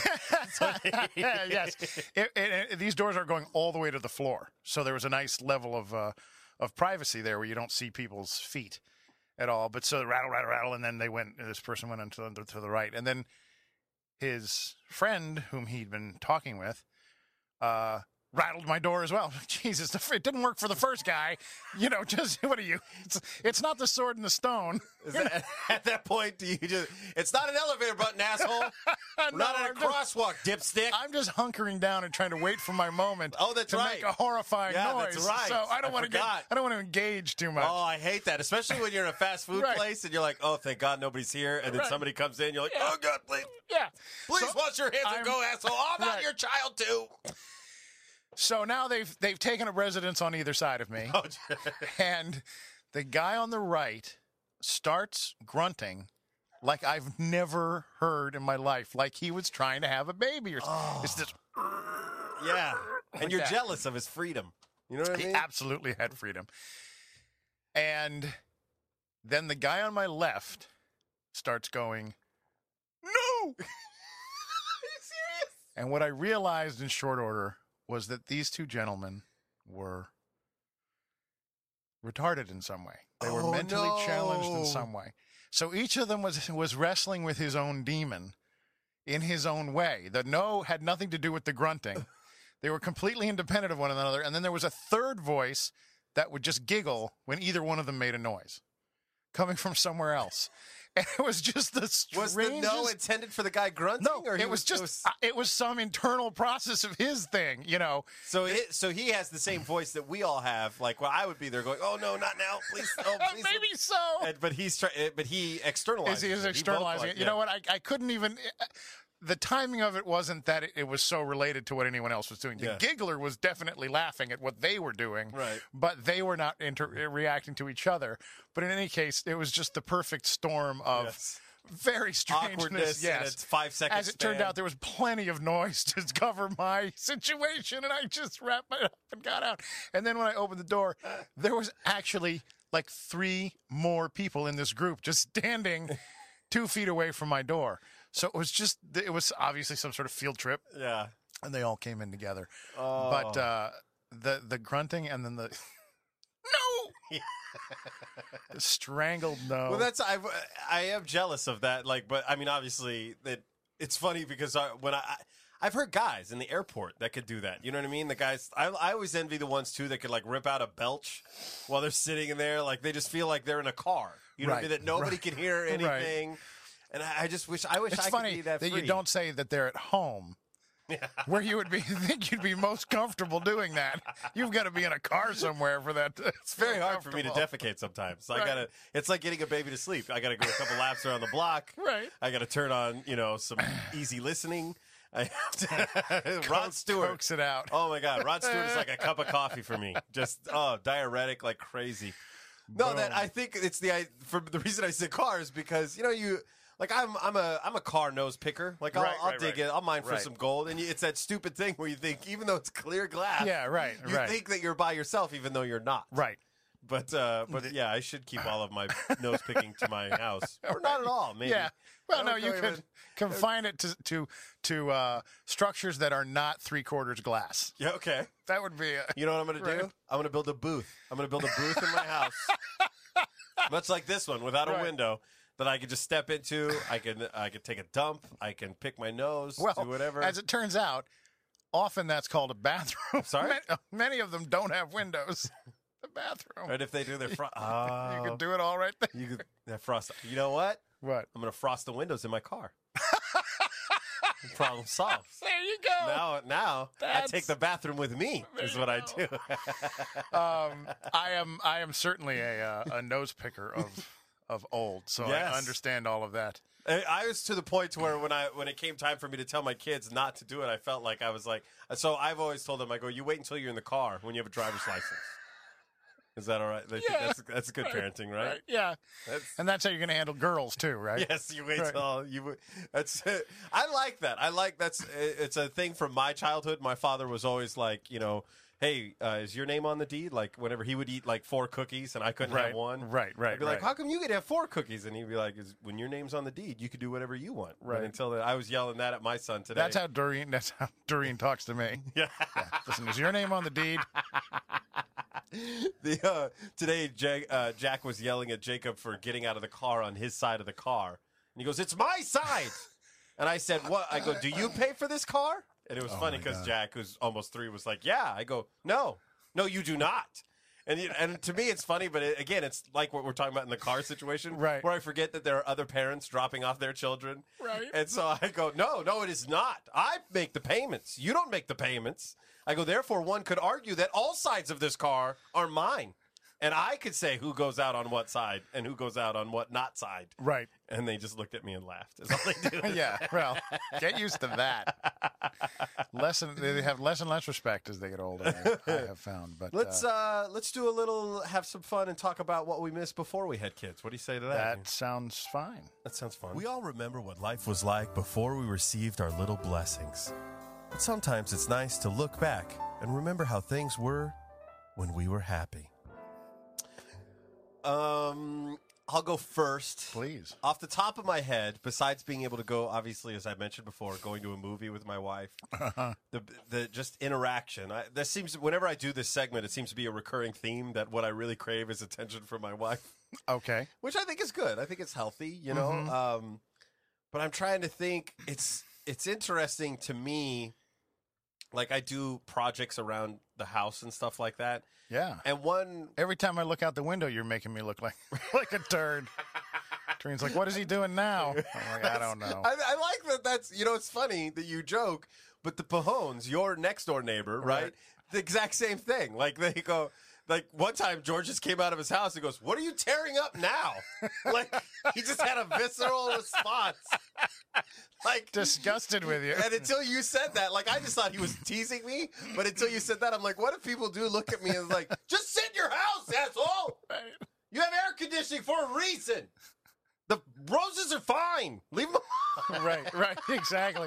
[SPEAKER 3] Yes. These doors are going all the way to the floor. So there was a nice level of privacy there where you don't see people's feet at all. But so rattle, and then this person went into to the right. And then his friend, whom he'd been talking with, rattled my door as well. Jesus, it didn't work for the first guy. Just, what are you? It's not the sword and the stone.
[SPEAKER 1] At that point, do you just, it's not an elevator button, asshole. We're not at a crosswalk, dipstick.
[SPEAKER 3] I'm just hunkering down and trying to wait for my moment.
[SPEAKER 1] Oh, that's
[SPEAKER 3] to
[SPEAKER 1] right.
[SPEAKER 3] make a horrifying noise.
[SPEAKER 1] That's right.
[SPEAKER 3] So I don't want to engage too much.
[SPEAKER 1] Oh, I hate that, especially when you're in a fast food place and you're like, oh, thank God nobody's here. And then somebody comes in, you're like, oh, God, please.
[SPEAKER 3] Yeah.
[SPEAKER 1] Please wash your hands and go, asshole. Oh, I'm not your child, too.
[SPEAKER 3] So now they've taken up residence on either side of me.
[SPEAKER 1] Oh,
[SPEAKER 3] and the guy on the right starts grunting like I've never heard in my life, like he was trying to have a baby or something.
[SPEAKER 1] Oh.
[SPEAKER 3] It's just,
[SPEAKER 1] yeah. And you're
[SPEAKER 3] that.
[SPEAKER 1] jealous of his freedom. You know what I mean?
[SPEAKER 3] He absolutely had freedom. And then the guy on my left starts going, no! Are you serious? And what I realized in short order was that these two gentlemen were retarded in some way. They were mentally challenged in some way. So each of them was wrestling with his own demon in his own way. The no had nothing to do with the grunting. They were completely independent of one another. And then there was a third voice that would just giggle when either one of them made a noise coming from somewhere else. And it was just the strangest...
[SPEAKER 1] Was the no intended for the guy grunting?
[SPEAKER 3] No,
[SPEAKER 1] or
[SPEAKER 3] it was some internal process of his thing,
[SPEAKER 1] So he has the same voice that we all have. Like, well, I would be there going, oh, no, not now, please. Oh, please.
[SPEAKER 3] Maybe so.
[SPEAKER 1] But he externalizes
[SPEAKER 3] He is externalizing it. You know what? I couldn't even... The timing of it wasn't that it was so related to what anyone else was doing. The giggler was definitely laughing at what they were doing,
[SPEAKER 1] right?
[SPEAKER 3] But they were not reacting to each other. But in any case, it was just the perfect storm of very strangeness.
[SPEAKER 1] Awkwardness. Yes, and it's 5 seconds.
[SPEAKER 3] As it turned out, there was plenty of noise to cover my situation, and I just wrapped it up and got out. And then when I opened the door, there was actually like 3 more people in this group just standing 2 feet away from my door. So it was obviously some sort of field trip.
[SPEAKER 1] Yeah.
[SPEAKER 3] And they all came in together.
[SPEAKER 1] Oh.
[SPEAKER 3] But the grunting and then the no! The strangled no.
[SPEAKER 1] Well, I am jealous of that. Like, but I mean, obviously it's funny because when I've heard guys in the airport that could do that. You know what I mean? The guys, I always envy the ones too that could like rip out a belch while they're sitting in there. Like they just feel like they're in a car. You know what I mean? That nobody can hear anything. Right. And I just wish I
[SPEAKER 3] it's
[SPEAKER 1] could
[SPEAKER 3] funny
[SPEAKER 1] be that free.
[SPEAKER 3] You don't say that they're at home. Yeah. Where you would think you'd be most comfortable doing that. You've got to be in a car somewhere for that.
[SPEAKER 1] It's very hard for me to defecate sometimes. So
[SPEAKER 3] right.
[SPEAKER 1] It's like getting a baby to sleep. I got to go a couple laps around the block.
[SPEAKER 3] Right.
[SPEAKER 1] I got to turn on, some easy listening. I have to, Rod Stewart
[SPEAKER 3] coax it out.
[SPEAKER 1] Oh my God. Rod Stewart is like a cup of coffee for me. Just, diuretic like crazy. No,
[SPEAKER 3] Boom.
[SPEAKER 1] that I think it's for the reason I said car is because, like I'm a car nose picker. Like I'll dig it. I'll mine for some gold. And it's that stupid thing where you think even though it's clear glass, you think that you're by yourself even though you're not.
[SPEAKER 3] Right.
[SPEAKER 1] But yeah, I should keep all of my nose picking to my house, or not at all. Maybe.
[SPEAKER 3] Yeah. Well, no, you could confine it to structures that are not 3/4 glass.
[SPEAKER 1] Yeah. Okay.
[SPEAKER 3] That would be.
[SPEAKER 1] You know what I'm going to do? I'm going to build a booth. I'm going to build a booth in my house, much like this one, without a window. That I could just step into. I could take a dump. I can pick my nose.
[SPEAKER 3] Well,
[SPEAKER 1] do whatever.
[SPEAKER 3] As it turns out, often that's called a bathroom.
[SPEAKER 1] Sorry,
[SPEAKER 3] many of them don't have windows. The bathroom.
[SPEAKER 1] Right, if they do their frost.
[SPEAKER 3] You could do it all right there.
[SPEAKER 1] You could that frost. You know what?
[SPEAKER 3] What?
[SPEAKER 1] I'm going to frost the windows in my car. Problem solved.
[SPEAKER 3] There you go.
[SPEAKER 1] Now I take the bathroom with me. Is what I do.
[SPEAKER 3] I am certainly a nose picker of old, so
[SPEAKER 1] yes.
[SPEAKER 3] I understand all of that.
[SPEAKER 1] I was to the point where when it came time for me to tell my kids not to do it, I felt like I was like. So I've always told them, I go, you wait until you're in the car when you have a driver's license. Is that all right? They think
[SPEAKER 3] Yeah.
[SPEAKER 1] that's good parenting, right?
[SPEAKER 3] Yeah.
[SPEAKER 1] That's,
[SPEAKER 3] And that's how you're going to handle girls too, right?
[SPEAKER 1] yes, you wait
[SPEAKER 3] Right.
[SPEAKER 1] till you. That's. I like that. It's a thing from my childhood. My father was always like, hey, is your name on the deed? Like whenever he would eat like 4 cookies and I couldn't have one.
[SPEAKER 3] Right.
[SPEAKER 1] I'd be like, how come you could have 4 cookies? And he'd be like, when your name's on the deed, you could do whatever you want.
[SPEAKER 3] Right.
[SPEAKER 1] But until then, I was yelling that at my son today.
[SPEAKER 3] That's how Doreen talks to me.
[SPEAKER 1] Yeah.
[SPEAKER 3] Listen, is your name on the deed?
[SPEAKER 1] Today, Jack was yelling at Jacob for getting out of the car on his side of the car. And he goes, it's my side. And I said, what? I go, do you pay for this car? And it was funny
[SPEAKER 3] my
[SPEAKER 1] because
[SPEAKER 3] God.
[SPEAKER 1] Jack, who's almost 3, was like, yeah. I go, no, you do not. And to me, it's funny, but again, it's like what we're talking about in the car situation,
[SPEAKER 3] Right.
[SPEAKER 1] where I forget that there are other parents dropping off their children.
[SPEAKER 3] Right.
[SPEAKER 1] And so I go, no, it is not. I make the payments. You don't make the payments. I go, therefore, one could argue that all sides of this car are mine. And I could say who goes out on what side and who goes out on what not side.
[SPEAKER 3] Right.
[SPEAKER 1] And they just looked at me and laughed. That's all they do.
[SPEAKER 3] Yeah. Well, get used to that. They have less and less respect as they get older. I have found. But
[SPEAKER 1] Let's do a little, have some fun and talk about what we missed before we had kids. What do you say to that?
[SPEAKER 3] that sounds fine.
[SPEAKER 1] That sounds fun. We all remember what life was like before we received our little blessings. But sometimes it's nice to look back and remember how things were when we were happy. I'll go first.
[SPEAKER 3] Please.
[SPEAKER 1] Off the top of my head, besides being able to go, obviously, as I mentioned before, going to a movie with my wife, the just interaction. That seems, whenever I do this segment, it seems to be a recurring theme that what I really crave is attention from my wife,
[SPEAKER 3] Okay.
[SPEAKER 1] which I think is good. I think it's healthy, But I'm trying to think. It's interesting to me. Like I do projects around the house and stuff like that.
[SPEAKER 3] Yeah.
[SPEAKER 1] And one
[SPEAKER 3] Every time I look out the window, you're making me look like like a turd. Doreen's like, what is he doing now? I'm like, I don't know.
[SPEAKER 1] I like that. That's it's funny that you joke, but the Pahones, your next door neighbor, right? The exact same thing. Like they go. Like one time, George just came out of his house and goes, "What are you tearing up now?" Like he just had a visceral response. Like
[SPEAKER 3] Disgusted with you.
[SPEAKER 1] And until you said that, like I just thought he was teasing me. But until you said that, I'm like, what if people do look at me and like, just sit in your house, asshole? You have air conditioning for a reason. The roses are fine. Leave them alone.
[SPEAKER 3] Right, exactly.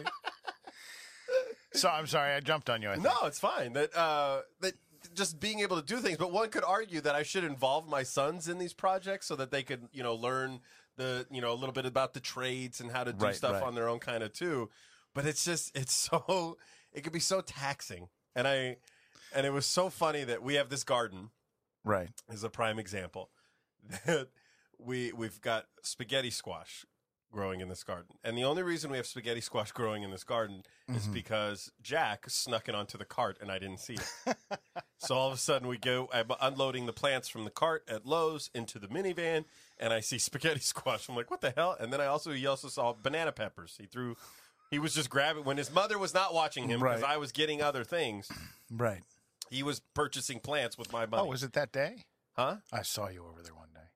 [SPEAKER 3] So I'm sorry, I jumped on you. I think.
[SPEAKER 1] No, it's fine. That just being able to do things. But one could argue that I should involve my sons in these projects so that they could, learn a little bit about the trades and how to do stuff on their own kind of too. But it could be so taxing. And it was so funny that we have this garden.
[SPEAKER 3] Right.
[SPEAKER 1] Is a prime example that we've got spaghetti squash growing in this garden. And the only reason we have spaghetti squash growing in this garden is because Jack snuck it onto the cart and I didn't see it. So all of a sudden I'm unloading the plants from the cart at Lowe's into the minivan and I see spaghetti squash. I'm like, what the hell? And then he also saw banana peppers. He was just grabbing when his mother was not watching him because I was getting other things.
[SPEAKER 3] Right.
[SPEAKER 1] He was purchasing plants with my money.
[SPEAKER 3] Oh, was it that day?
[SPEAKER 1] Huh?
[SPEAKER 3] I saw you over there one day.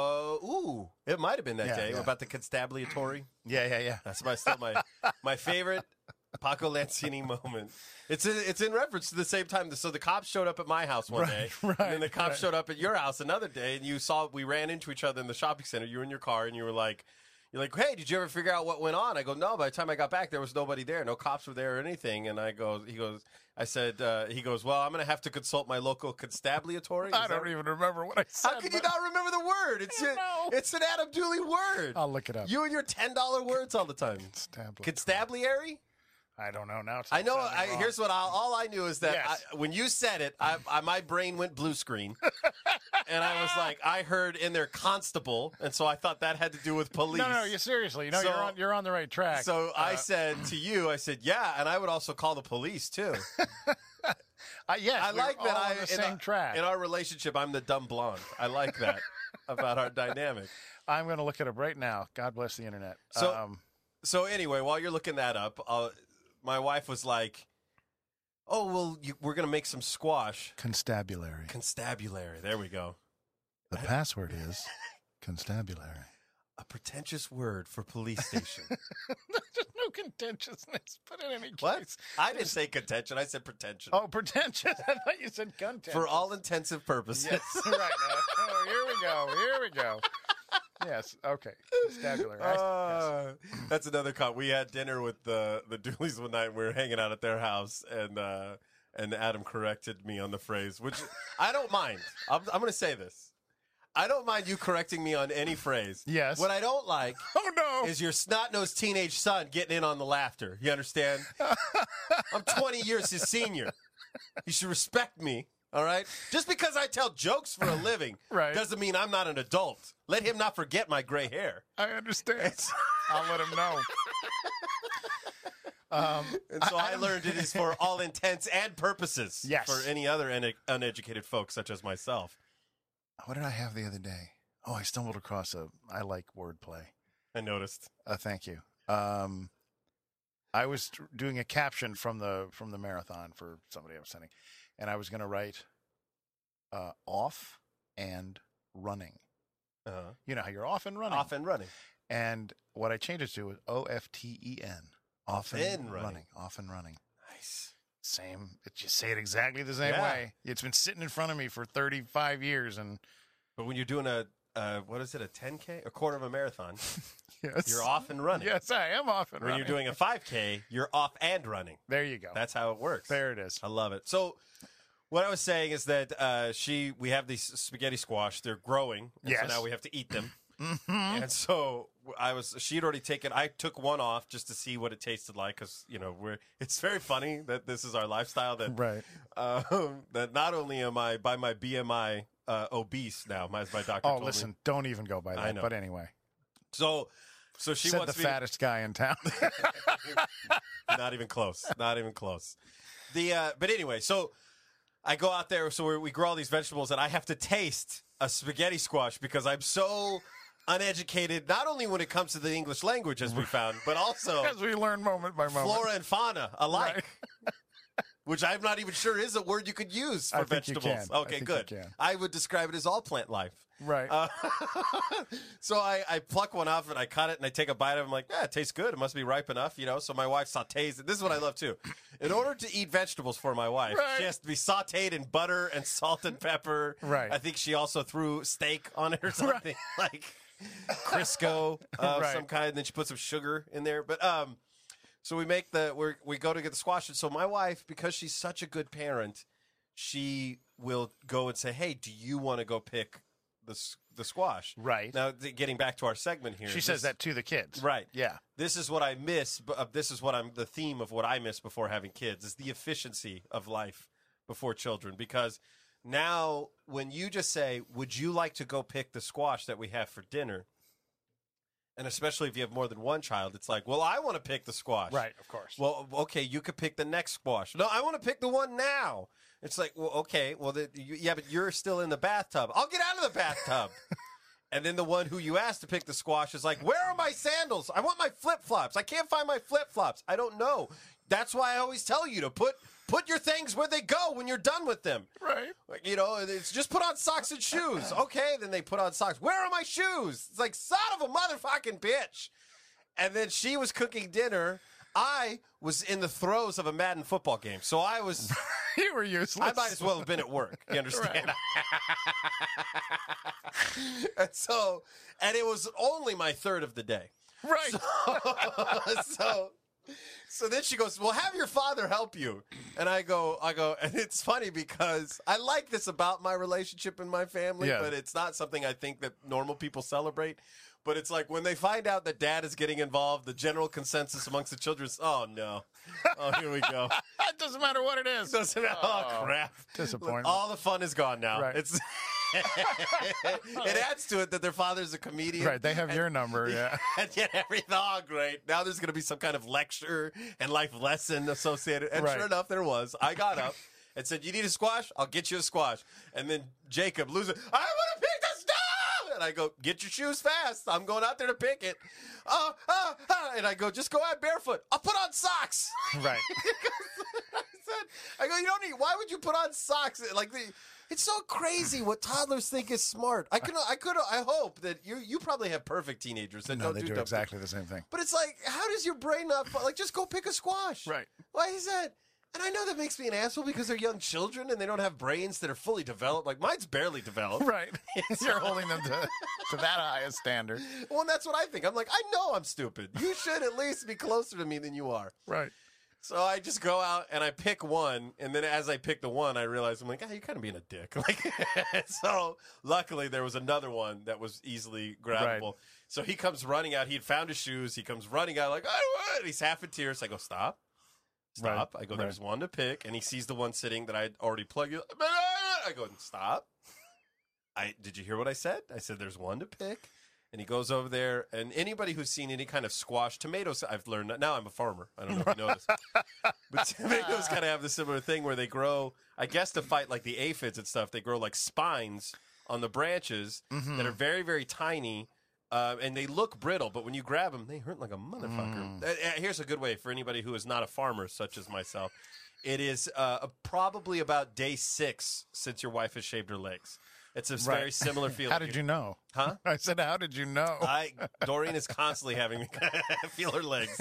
[SPEAKER 1] It might have been that day
[SPEAKER 3] yeah.
[SPEAKER 1] about the constabulatory.
[SPEAKER 3] Yeah.
[SPEAKER 1] That's my favorite Paco Lanzini moment. It's in reference to the same time. So the cops showed up at my house one day, and then the cops showed up at your house another day, and we ran into each other in the shopping center. You were in your car, and you're like, hey, did you ever figure out what went on? I go, no. By the time I got back, there was nobody there. No cops were there or anything. And he goes, well, I'm going to have to consult my local constabulatory.
[SPEAKER 3] I don't even remember what I said.
[SPEAKER 1] How could you not remember the word? It's an Adam Dooley word.
[SPEAKER 3] I'll look it up.
[SPEAKER 1] You and your $10 words all the time. Constabulary?
[SPEAKER 3] I don't know now.
[SPEAKER 1] I know. Here's what all I knew is that
[SPEAKER 3] Yes.
[SPEAKER 1] when you said it, my brain went blue screen, and I was like, I heard in there constable, and so I thought that had to do with police.
[SPEAKER 3] No, you seriously. No,
[SPEAKER 1] So-
[SPEAKER 3] you're on the right track.
[SPEAKER 1] So I said to you, yeah, and I would also call the police too.
[SPEAKER 3] yes,
[SPEAKER 1] I like that.
[SPEAKER 3] on the same track.
[SPEAKER 1] In our relationship, I'm the dumb blonde. I like that about our dynamic.
[SPEAKER 3] I'm going to look it up right now. God bless the internet.
[SPEAKER 1] So anyway, while you're looking that up, my wife was like, "Oh, well, we're going to make some squash."
[SPEAKER 3] Constabulary.
[SPEAKER 1] Constabulary. There we go.
[SPEAKER 3] The password is constabulary.
[SPEAKER 1] A pretentious word for police station.
[SPEAKER 3] There's no contentiousness, but in any case.
[SPEAKER 1] What? I didn't say contention. I said pretension.
[SPEAKER 3] Oh, pretentious. I thought you said contentious.
[SPEAKER 1] For all intensive purposes.
[SPEAKER 3] Yes, right. Oh, here we go. Here we go. Yes, okay. Constabulary. Yes.
[SPEAKER 1] That's another cop. We had dinner with the Dooleys one night. We were hanging out at their house, and Adam corrected me on the phrase, which I don't mind. I'm going to say this. I don't mind you correcting me on any phrase.
[SPEAKER 3] Yes.
[SPEAKER 1] What I don't like
[SPEAKER 3] Oh, no.
[SPEAKER 1] is your snot-nosed teenage son getting in on the laughter. You understand? I'm 20 years his senior. You should respect me, all right? Just because I tell jokes for a living
[SPEAKER 3] Right.
[SPEAKER 1] doesn't mean I'm not an adult. Let him not forget my gray hair.
[SPEAKER 3] I understand. I'll let him know.
[SPEAKER 1] And so I learned it is for all intents and purposes
[SPEAKER 3] Yes.
[SPEAKER 1] for any other uneducated folks such as myself.
[SPEAKER 3] What did I have the other day? Oh, I stumbled across I like wordplay.
[SPEAKER 1] I noticed.
[SPEAKER 3] Thank you. I was doing a caption from the marathon for somebody I was sending, and I was going to write off and running.
[SPEAKER 1] Uh-huh.
[SPEAKER 3] You know how you're off and running.
[SPEAKER 1] Off and running.
[SPEAKER 3] And what I changed it to was OFTEN. Off and
[SPEAKER 1] and running.
[SPEAKER 3] running. Off and running.
[SPEAKER 1] Nice.
[SPEAKER 3] Same. You say it exactly the same
[SPEAKER 1] Yeah.
[SPEAKER 3] way. It's been sitting in front of me for 35 years, and
[SPEAKER 1] But when you're doing a 10K? A quarter of a marathon,
[SPEAKER 3] yes,
[SPEAKER 1] you're off and running.
[SPEAKER 3] Yes, I am off and
[SPEAKER 1] When
[SPEAKER 3] running.
[SPEAKER 1] you're doing a 5K, you're off and running.
[SPEAKER 3] There you go.
[SPEAKER 1] That's how it works.
[SPEAKER 3] There it is.
[SPEAKER 1] I love it. So what I was saying is that we have these spaghetti squash. They're growing. And
[SPEAKER 3] Yes.
[SPEAKER 1] So now we have to eat them.
[SPEAKER 3] Mm-hmm.
[SPEAKER 1] And so she'd already taken, I took one off just to see what it tasted like. Cause it's very funny that this is our lifestyle that,
[SPEAKER 3] Right.
[SPEAKER 1] that not only am I by my BMI, obese now, as my doctor
[SPEAKER 3] Oh,
[SPEAKER 1] told
[SPEAKER 3] listen,
[SPEAKER 1] me.
[SPEAKER 3] don't even go by
[SPEAKER 1] I
[SPEAKER 3] that.
[SPEAKER 1] know.
[SPEAKER 3] But anyway,
[SPEAKER 1] So she
[SPEAKER 3] said
[SPEAKER 1] wants
[SPEAKER 3] the
[SPEAKER 1] me to-
[SPEAKER 3] fattest guy in town.
[SPEAKER 1] Not even close. Not even close. But anyway, so I go out there, so we grow all these vegetables, and I have to taste a spaghetti squash because I'm so uneducated, not only when it comes to the English language, as we found, but also
[SPEAKER 3] As we learn moment by moment.
[SPEAKER 1] flora and fauna alike.
[SPEAKER 3] Right.
[SPEAKER 1] Which I'm not even sure is a word you could use for
[SPEAKER 3] I think you
[SPEAKER 1] vegetables.
[SPEAKER 3] can. I
[SPEAKER 1] Okay,
[SPEAKER 3] think
[SPEAKER 1] good.
[SPEAKER 3] you can.
[SPEAKER 1] I would describe it as all plant life.
[SPEAKER 3] Right.
[SPEAKER 1] So I pluck one off and I cut it and I take a bite of it. I'm like, yeah, it tastes good. It must be ripe enough, So my wife sautés it. This is what I love too. In order to eat vegetables for my wife,
[SPEAKER 3] Right.
[SPEAKER 1] she has to be sautéed in butter and salt and pepper.
[SPEAKER 3] Right.
[SPEAKER 1] I think she also threw steak on it or something like Crisco of
[SPEAKER 3] Right.
[SPEAKER 1] some kind. And then she put some sugar in there. But so we go to get the squash. And so my wife, because she's such a good parent, she will go and say, hey, do you want to go pick the squash?
[SPEAKER 3] Right.
[SPEAKER 1] Now, getting back to our segment here.
[SPEAKER 3] She says that to the kids.
[SPEAKER 1] Right.
[SPEAKER 3] Yeah.
[SPEAKER 1] This is what I miss. This is the theme of what I miss before having kids is the efficiency of life before children. Because now when you just say, would you like to go pick the squash that we have for dinner? And especially if you have more than one child, it's like, well, I want to pick the squash.
[SPEAKER 3] Right. Of course.
[SPEAKER 1] Well, okay, you could pick the next squash. No, I want to pick the one now. It's like, well, okay, well, yeah, but you're still in the bathtub. I'll get out of the bathtub. And then the one who you asked to pick the squash is like, where are my sandals? I want my flip-flops. I can't find my flip-flops. I don't know. That's why I always tell you to put your things where they go when you're done with them.
[SPEAKER 3] Right.
[SPEAKER 1] It's just put on socks and shoes. Okay, then they put on socks. Where are my shoes? It's like, son of a motherfucking bitch. And then she was cooking dinner. I was in the throes of a Madden football game. So I was...
[SPEAKER 3] You were useless.
[SPEAKER 1] I might as well have been at work. You understand? and it was only my third of the day.
[SPEAKER 3] Right.
[SPEAKER 1] So then she goes, well, have your father help you. And I go, and it's funny because I like this about my relationship and my family,
[SPEAKER 3] Yeah.
[SPEAKER 1] but it's not something I think that normal people celebrate. But it's like when they find out that dad is getting involved, the general consensus amongst the children is, oh, no. Oh, here we go.
[SPEAKER 3] It doesn't matter what it is.
[SPEAKER 1] Doesn't matter. Oh, crap.
[SPEAKER 3] Disappointment.
[SPEAKER 1] All the fun is gone now.
[SPEAKER 3] Right.
[SPEAKER 1] It's it adds to it that their father's a comedian.
[SPEAKER 3] Right. They have your number. Yeah.
[SPEAKER 1] And yet everything, oh, great. Now there's going to be some kind of lecture and life lesson associated. And
[SPEAKER 3] Right.
[SPEAKER 1] sure enough, there was. I got up and said, you need a squash? I'll get you a squash. And then Jacob loses. I want to pick the stuff. And I go, get your shoes fast. I'm going out there to pick it. And I go, just go out barefoot. I'll put on socks.
[SPEAKER 3] Right.
[SPEAKER 1] I go, you don't need. Why would you put on socks? Like it's so crazy what toddlers think is smart. I hope that you probably have perfect teenagers that
[SPEAKER 3] No,
[SPEAKER 1] don't
[SPEAKER 3] they
[SPEAKER 1] do
[SPEAKER 3] do
[SPEAKER 1] dumb
[SPEAKER 3] exactly the same thing.
[SPEAKER 1] But it's like, how does your brain not like just go pick a squash?
[SPEAKER 3] Right.
[SPEAKER 1] Why is that? And I know that makes me an asshole because they're young children and they don't have brains that are fully developed. Like mine's barely developed.
[SPEAKER 3] Right. You're holding them to that high a standard.
[SPEAKER 1] Well, and that's what I think. I'm like, I know I'm stupid. You should at least be closer to me than you are.
[SPEAKER 3] Right.
[SPEAKER 1] So I just go out and I pick one, and then as I pick the one, I realize I'm like, you're kind of being a dick. Like, so luckily there was another one that was easily grabbable.
[SPEAKER 3] Right.
[SPEAKER 1] So he comes running out. He had found his shoes. He comes running out like, oh, he's half in tears. I go, stop.
[SPEAKER 3] Right.
[SPEAKER 1] I go, there's one to pick, and he sees the one sitting that I'd already plugged. I go, stop. Did you hear what I said? I said there's one to pick. And he goes over there, and anybody who's seen any kind of squash, tomatoes, I've learned that. Now I'm a farmer. I don't know if you noticed. But tomatoes kind of have the similar thing where they grow, I guess to fight like the aphids and stuff, they grow like spines on the branches that are very, very tiny, and they look brittle, but when you grab them, they hurt like a motherfucker. Here's a good way for anybody who is not a farmer, such as myself. It is probably about day 6 since your wife has shaved her legs. It's a very similar feeling.
[SPEAKER 3] How did you know?
[SPEAKER 1] Huh?
[SPEAKER 3] I said, how did you know?
[SPEAKER 1] Doreen is constantly having me feel her legs.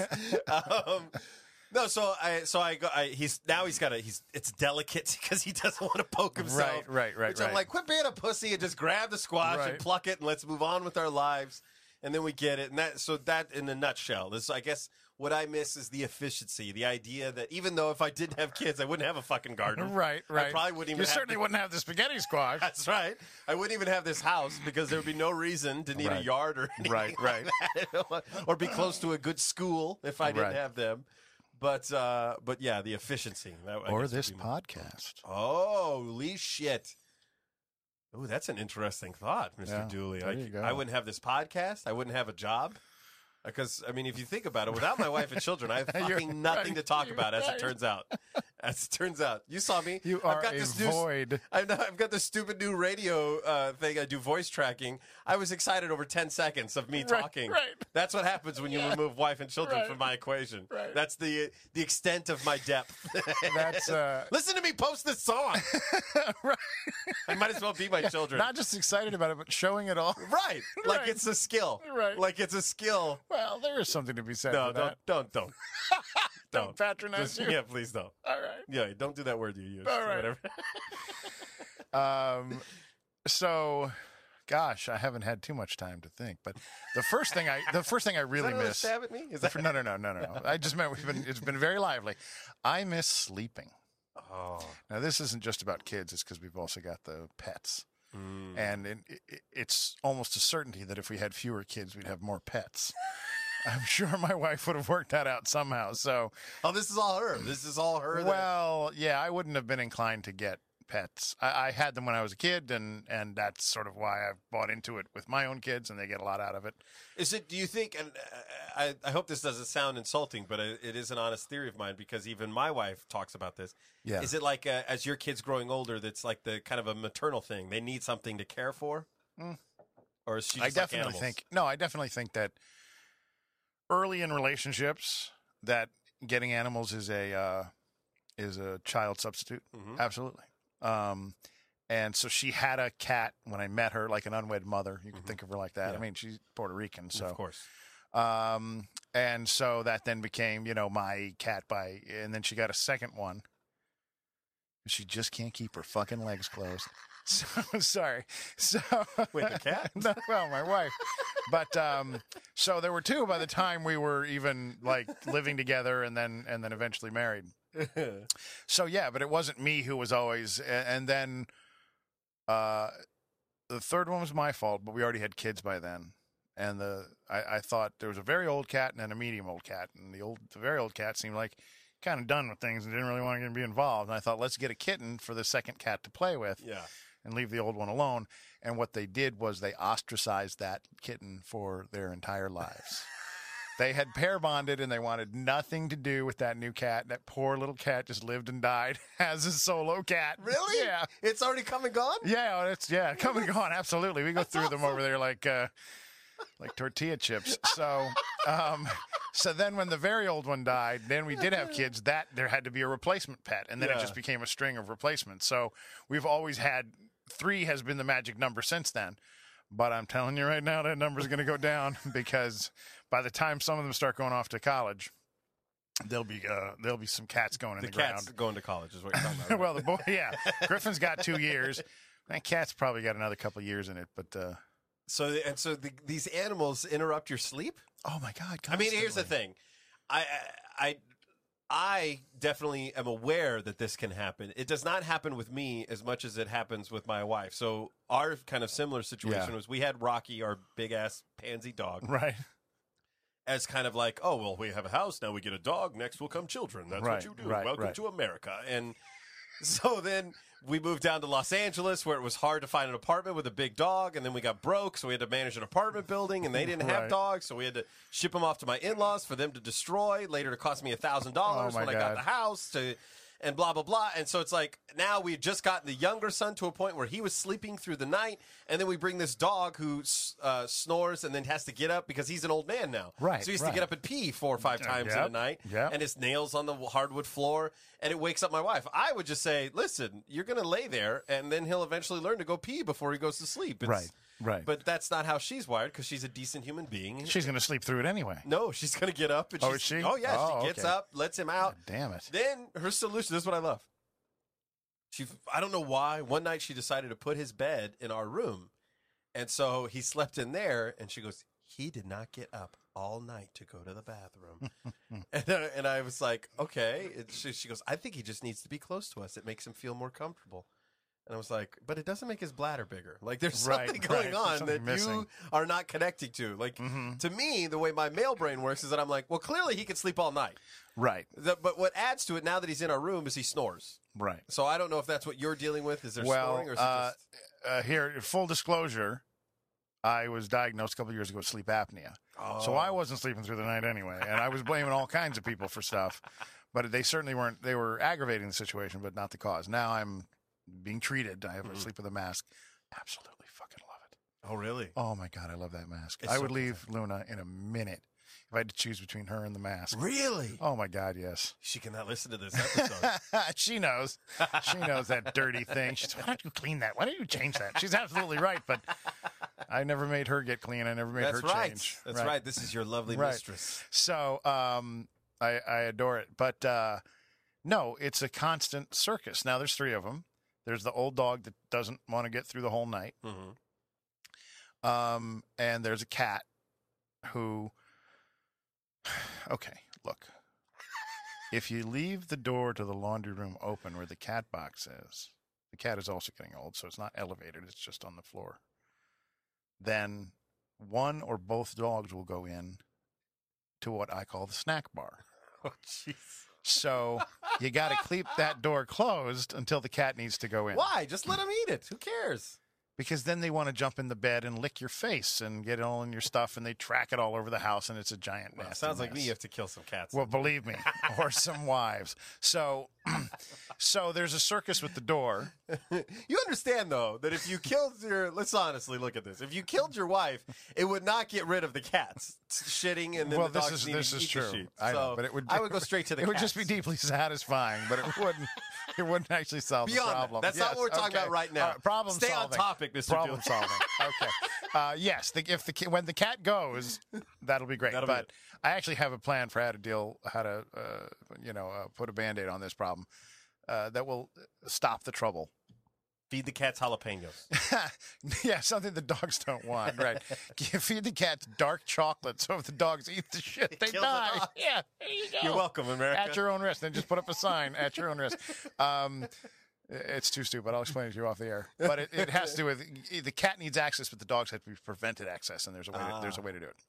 [SPEAKER 1] No, so I go. It's delicate because he doesn't want to poke himself.
[SPEAKER 3] Right.
[SPEAKER 1] Which I'm like, quit being a pussy and just grab the squash and
[SPEAKER 3] Right.
[SPEAKER 1] pluck it and let's move on with our lives. And then we get it. And that in a nutshell. This, I guess, what I miss is the efficiency, the idea that even though if I didn't have kids, I wouldn't have a fucking garden.
[SPEAKER 3] Right.
[SPEAKER 1] I probably wouldn't even.
[SPEAKER 3] You certainly wouldn't have the spaghetti squash.
[SPEAKER 1] That's right. I wouldn't even have this house because there would be no reason to need a
[SPEAKER 3] Right.
[SPEAKER 1] yard or anything
[SPEAKER 3] Right.
[SPEAKER 1] like that. Or be close to a good school if I didn't
[SPEAKER 3] Right.
[SPEAKER 1] have them. But yeah, the efficiency. I
[SPEAKER 3] Or
[SPEAKER 1] guess,
[SPEAKER 3] this
[SPEAKER 1] would be my-
[SPEAKER 3] podcast.
[SPEAKER 1] Holy shit. Oh, that's an interesting thought, Mr.
[SPEAKER 3] Yeah,
[SPEAKER 1] Dooley.
[SPEAKER 3] there you go.
[SPEAKER 1] I wouldn't have this podcast. I wouldn't have a job. Because, I mean, if you think about it, without my wife and children, I have fucking nothing to talk about, as it turns out. As it turns out. You saw me.
[SPEAKER 3] You are a void.
[SPEAKER 1] I've got this stupid new radio thing. I do voice tracking. I was excited over 10 seconds of me talking.
[SPEAKER 3] right.
[SPEAKER 1] That's what happens when you remove wife and children
[SPEAKER 3] Right.
[SPEAKER 1] from my equation.
[SPEAKER 3] Right.
[SPEAKER 1] That's the extent of my depth.
[SPEAKER 3] That's
[SPEAKER 1] Listen to me post this song.
[SPEAKER 3] right.
[SPEAKER 1] I might as well be my children.
[SPEAKER 3] Not just excited about it, but showing it all.
[SPEAKER 1] Right. Like
[SPEAKER 3] Right.
[SPEAKER 1] it's a skill.
[SPEAKER 3] Right.
[SPEAKER 1] Like it's a skill.
[SPEAKER 3] Well, there is something to be said
[SPEAKER 1] No,
[SPEAKER 3] for that.
[SPEAKER 1] don't.
[SPEAKER 3] Don't patronize you.
[SPEAKER 1] Yeah, please don't.
[SPEAKER 3] All right.
[SPEAKER 1] Yeah, don't do that word you use.
[SPEAKER 3] All right.
[SPEAKER 1] Whatever.
[SPEAKER 3] So, gosh, I haven't had too much time to think. But the first thing I really
[SPEAKER 1] Is that another
[SPEAKER 3] miss.
[SPEAKER 1] stab at me? Is that
[SPEAKER 3] No. I just meant it's been very lively. I miss sleeping.
[SPEAKER 1] Oh.
[SPEAKER 3] Now, this isn't just about kids. It's because we've also got the pets. And it's almost a certainty that if we had fewer kids, we'd have more pets. I'm sure my wife would have worked that out somehow. So,
[SPEAKER 1] Oh, this is all her. This is all her.
[SPEAKER 3] well, yeah, I wouldn't have been inclined to get pets. I had them when I was a kid, and that's sort of why I've bought into it with my own kids, and they get a lot out of it.
[SPEAKER 1] Is it? Do you think? And I hope this doesn't sound insulting, but it is an honest theory of mine because even my wife talks about this.
[SPEAKER 3] Yeah.
[SPEAKER 1] Is it like as your kids growing older, that's like the kind of a maternal thing? They need something to care for, or is she? Just
[SPEAKER 3] I definitely
[SPEAKER 1] like animals?
[SPEAKER 3] I definitely think that early in relationships, that getting animals is a child substitute.
[SPEAKER 1] Mhm.
[SPEAKER 3] Absolutely. And so she had a cat when I met her, like an unwed mother. You can think of her like that.
[SPEAKER 1] Yeah.
[SPEAKER 3] I mean, she's Puerto Rican, so
[SPEAKER 1] Of course.
[SPEAKER 3] and so that then became, my cat and then she got a second one. She just can't keep her fucking legs closed. So sorry. So
[SPEAKER 1] Wait, the cat?
[SPEAKER 3] no, well, my wife. But so there were two by the time we were even like living together and then eventually married. So yeah, but it wasn't me who was always. And then the third one was my fault, but we already had kids by then. And I thought there was a very old cat and then a medium old cat, and the very old cat seemed like kind of done with things and didn't really want to be involved. And I thought, let's get a kitten for the second cat to play with.
[SPEAKER 1] Yeah.
[SPEAKER 3] And leave the old one alone. And what they did was they ostracized that kitten for their entire lives. They had pair bonded and they wanted nothing to do with that new cat. That poor little cat just lived and died as a solo cat.
[SPEAKER 1] Really?
[SPEAKER 3] Yeah.
[SPEAKER 1] It's already come and gone?
[SPEAKER 3] Yeah, come and gone. Absolutely. We go through them over there like tortilla chips. So So then when the very old one died, then we did have kids, that there had to be a replacement pet. And then it
[SPEAKER 1] Yeah.
[SPEAKER 3] just became a string of replacements. So we've always had 3 has been the magic number since then. But I'm telling you right now, that number's going to go down because by the time some of them start going off to college, there'll be some cats going in the,
[SPEAKER 1] The cat's
[SPEAKER 3] ground.
[SPEAKER 1] going to college is what you're talking about.
[SPEAKER 3] Well, the boy, yeah, Griffin's got 2 years. That cat's probably got another couple of years in it. But
[SPEAKER 1] So these animals interrupt your sleep?
[SPEAKER 3] oh my God!
[SPEAKER 1] I mean, here's the
[SPEAKER 3] constantly.
[SPEAKER 1] thing. I definitely am aware that this can happen. It does not happen with me as much as it happens with my wife. So our kind of similar situation
[SPEAKER 3] Yeah.
[SPEAKER 1] was we had Rocky, our big ass pansy dog,
[SPEAKER 3] Right.
[SPEAKER 1] as kind of like, oh, well, we have a house, now we get a dog, next will come children. That's
[SPEAKER 3] Right,
[SPEAKER 1] what you do.
[SPEAKER 3] right,
[SPEAKER 1] Welcome
[SPEAKER 3] right.
[SPEAKER 1] to America. And so then we moved down to Los Angeles where it was hard to find an apartment with a big dog, and then we got broke, so we had to manage an apartment building, and they didn't have
[SPEAKER 3] Right.
[SPEAKER 1] dogs, so we had to ship them off to my in-laws for them to destroy. Later, it cost me $1,000
[SPEAKER 3] Oh, my
[SPEAKER 1] when I got
[SPEAKER 3] God.
[SPEAKER 1] the house and blah, blah, blah. And so it's like now we had just gotten the younger son to a point where he was sleeping through the night, and then we bring this dog who snores and then has to get up because he's an old man now.
[SPEAKER 3] Right,
[SPEAKER 1] So he has to
[SPEAKER 3] right.
[SPEAKER 1] get up and pee 4 or 5 times in a
[SPEAKER 3] Yep,
[SPEAKER 1] night,
[SPEAKER 3] yep.
[SPEAKER 1] and his nails on the hardwood floor, and it wakes up my wife. I would just say, listen, you're going to lay there, and then he'll eventually learn to go pee before he goes to sleep.
[SPEAKER 3] Right.
[SPEAKER 1] But that's not how she's wired because she's a decent human being.
[SPEAKER 3] She's going to sleep through it anyway.
[SPEAKER 1] No, she's going to get up. And
[SPEAKER 3] Oh,
[SPEAKER 1] she's,
[SPEAKER 3] is she?
[SPEAKER 1] Oh, yeah.
[SPEAKER 3] Oh,
[SPEAKER 1] She gets
[SPEAKER 3] okay.
[SPEAKER 1] up, lets him out.
[SPEAKER 3] Damn it.
[SPEAKER 1] Then her solution, this is what I love. I don't know why, one night she decided to put his bed in our room. And so he slept in there, and she goes, he did not get up all night to go to the bathroom. and I was like, okay. And she goes, I think he just needs to be close to us. It makes him feel more comfortable. And I was like, but it doesn't make his bladder bigger. Like, there's
[SPEAKER 3] Right,
[SPEAKER 1] something going
[SPEAKER 3] right.
[SPEAKER 1] on
[SPEAKER 3] There's something
[SPEAKER 1] that
[SPEAKER 3] missing.
[SPEAKER 1] you are not connecting to. Like, to me, the way my male brain works is that I'm like, well, clearly he can sleep all night.
[SPEAKER 3] Right.
[SPEAKER 1] But what adds to it now that he's in our room is he snores.
[SPEAKER 3] Right.
[SPEAKER 1] So I don't know if that's what you're dealing with. Is there
[SPEAKER 3] Well,
[SPEAKER 1] snoring or is it just...
[SPEAKER 3] here, full disclosure, I was diagnosed a couple years ago with sleep apnea. So I wasn't sleeping through the night anyway, and I was blaming all kinds of people for stuff. But they certainly weren't. They were aggravating the situation, but not the cause. Now I'm being treated. I have a sleep with a mask. Absolutely fucking love it.
[SPEAKER 1] Oh, really?
[SPEAKER 3] Oh my God, I love that mask.
[SPEAKER 1] It's
[SPEAKER 3] I
[SPEAKER 1] so
[SPEAKER 3] would leave Luna in a minute if I had to choose between her and the mask.
[SPEAKER 1] Really?
[SPEAKER 3] Oh my God, yes.
[SPEAKER 1] She cannot listen to this episode.
[SPEAKER 3] She knows. She knows that dirty thing. She said, why don't you clean that? Why don't you change that? She's absolutely right, but I never made her get clean. I never made
[SPEAKER 1] That's
[SPEAKER 3] her
[SPEAKER 1] right.
[SPEAKER 3] change.
[SPEAKER 1] That's right. This is your lovely
[SPEAKER 3] Right.
[SPEAKER 1] mistress.
[SPEAKER 3] So I adore it. But no, it's a constant circus. Now there's 3 of them. There's the old dog that doesn't want to get through the whole night.
[SPEAKER 1] Mm-hmm.
[SPEAKER 3] And there's a cat who, okay, look. If you leave the door to the laundry room open where the cat box is, the cat is also getting old, so it's not elevated, it's just on the floor. Then one or both dogs will go in to what I call the snack bar.
[SPEAKER 1] Oh, jeez.
[SPEAKER 3] So you got to keep that door closed until the cat needs to go in.
[SPEAKER 1] Why? Just let him eat it. Who cares?
[SPEAKER 3] Because then they want to jump in the bed and lick your face and get it all in your stuff, and they track it all over the house, and it's a giant
[SPEAKER 1] Well,
[SPEAKER 3] nasty
[SPEAKER 1] sounds like
[SPEAKER 3] mess.
[SPEAKER 1] me. You have to kill some cats.
[SPEAKER 3] Well, believe me, or some wives. So, so there's a circus with the door.
[SPEAKER 1] You understand, though, that if you killed your... Let's honestly look at this. If you killed your wife, it would not get rid of the cats shitting and then
[SPEAKER 3] Well,
[SPEAKER 1] the dogs
[SPEAKER 3] this
[SPEAKER 1] needing
[SPEAKER 3] is
[SPEAKER 1] to eat
[SPEAKER 3] true.
[SPEAKER 1] the sheep.
[SPEAKER 3] I know,
[SPEAKER 1] So
[SPEAKER 3] but it would.
[SPEAKER 1] I would go straight to the
[SPEAKER 3] It would just be
[SPEAKER 1] cats.
[SPEAKER 3] deeply satisfying, but it wouldn't. It wouldn't actually solve
[SPEAKER 1] Beyond
[SPEAKER 3] the
[SPEAKER 1] that.
[SPEAKER 3] problem.
[SPEAKER 1] That's not what we're talking about right now.
[SPEAKER 3] Problem
[SPEAKER 1] Stay on
[SPEAKER 3] solving.
[SPEAKER 1] topic, Mr.
[SPEAKER 3] Problem
[SPEAKER 1] Dooley.
[SPEAKER 3] solving. Okay. Yes. When the cat goes, that'll be great.
[SPEAKER 1] That'll be
[SPEAKER 3] but
[SPEAKER 1] it.
[SPEAKER 3] I actually have a plan for how to put a Band-Aid on this problem that will stop the trouble.
[SPEAKER 1] Feed the cats jalapenos.
[SPEAKER 3] Yeah, something the dogs don't want, right? Feed the cats dark chocolate, so if the dogs eat the shit, they
[SPEAKER 1] Kill the
[SPEAKER 3] die.
[SPEAKER 1] dogs.
[SPEAKER 3] Yeah, there you go.
[SPEAKER 1] You're welcome, America.
[SPEAKER 3] At your own risk. Then just put up a sign, at your own risk. It's too stupid. I'll explain it to you off the air. But it has to do with the cat needs access, but the dogs have to be prevented access, and there's a way to do it.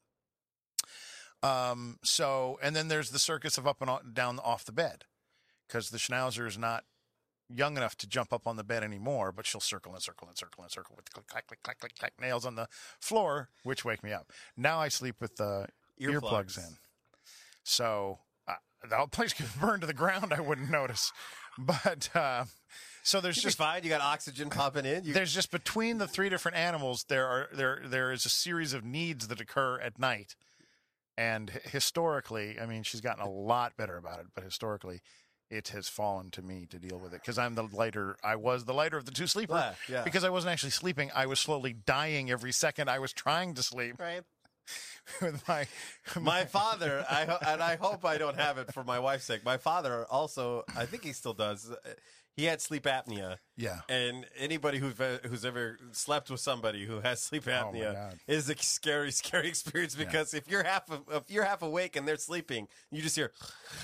[SPEAKER 3] So, and then there's the circus of up and down off the bed, because the Schnauzer is not young enough to jump up on the bed anymore, but she'll circle and circle and circle and circle with click, clack, click, clack, click, clack, nails on the floor, which wake me up. Now I sleep with the earplugs in. So the whole place could burn to the ground. I wouldn't notice. But so there's
[SPEAKER 1] You'll be
[SPEAKER 3] just
[SPEAKER 1] fine. You got oxygen pumping in.
[SPEAKER 3] there's just between the 3 different animals, there is a series of needs that occur at night And historically, I mean, she's gotten a lot better about it, but historically, it has fallen to me to deal with it because I'm the lighter. I was the lighter of the two sleepers
[SPEAKER 1] Yeah.
[SPEAKER 3] because I wasn't actually sleeping. I was slowly dying every second I was trying to sleep.
[SPEAKER 1] Right.
[SPEAKER 3] With
[SPEAKER 1] My father, I hope I don't have it for my wife's sake. My father also, I think he still does. He had sleep apnea.
[SPEAKER 3] Yeah.
[SPEAKER 1] And anybody who's ever slept with somebody who has sleep
[SPEAKER 3] my
[SPEAKER 1] apnea
[SPEAKER 3] God.
[SPEAKER 1] is a scary, scary experience because if you're half awake and they're sleeping, you just hear.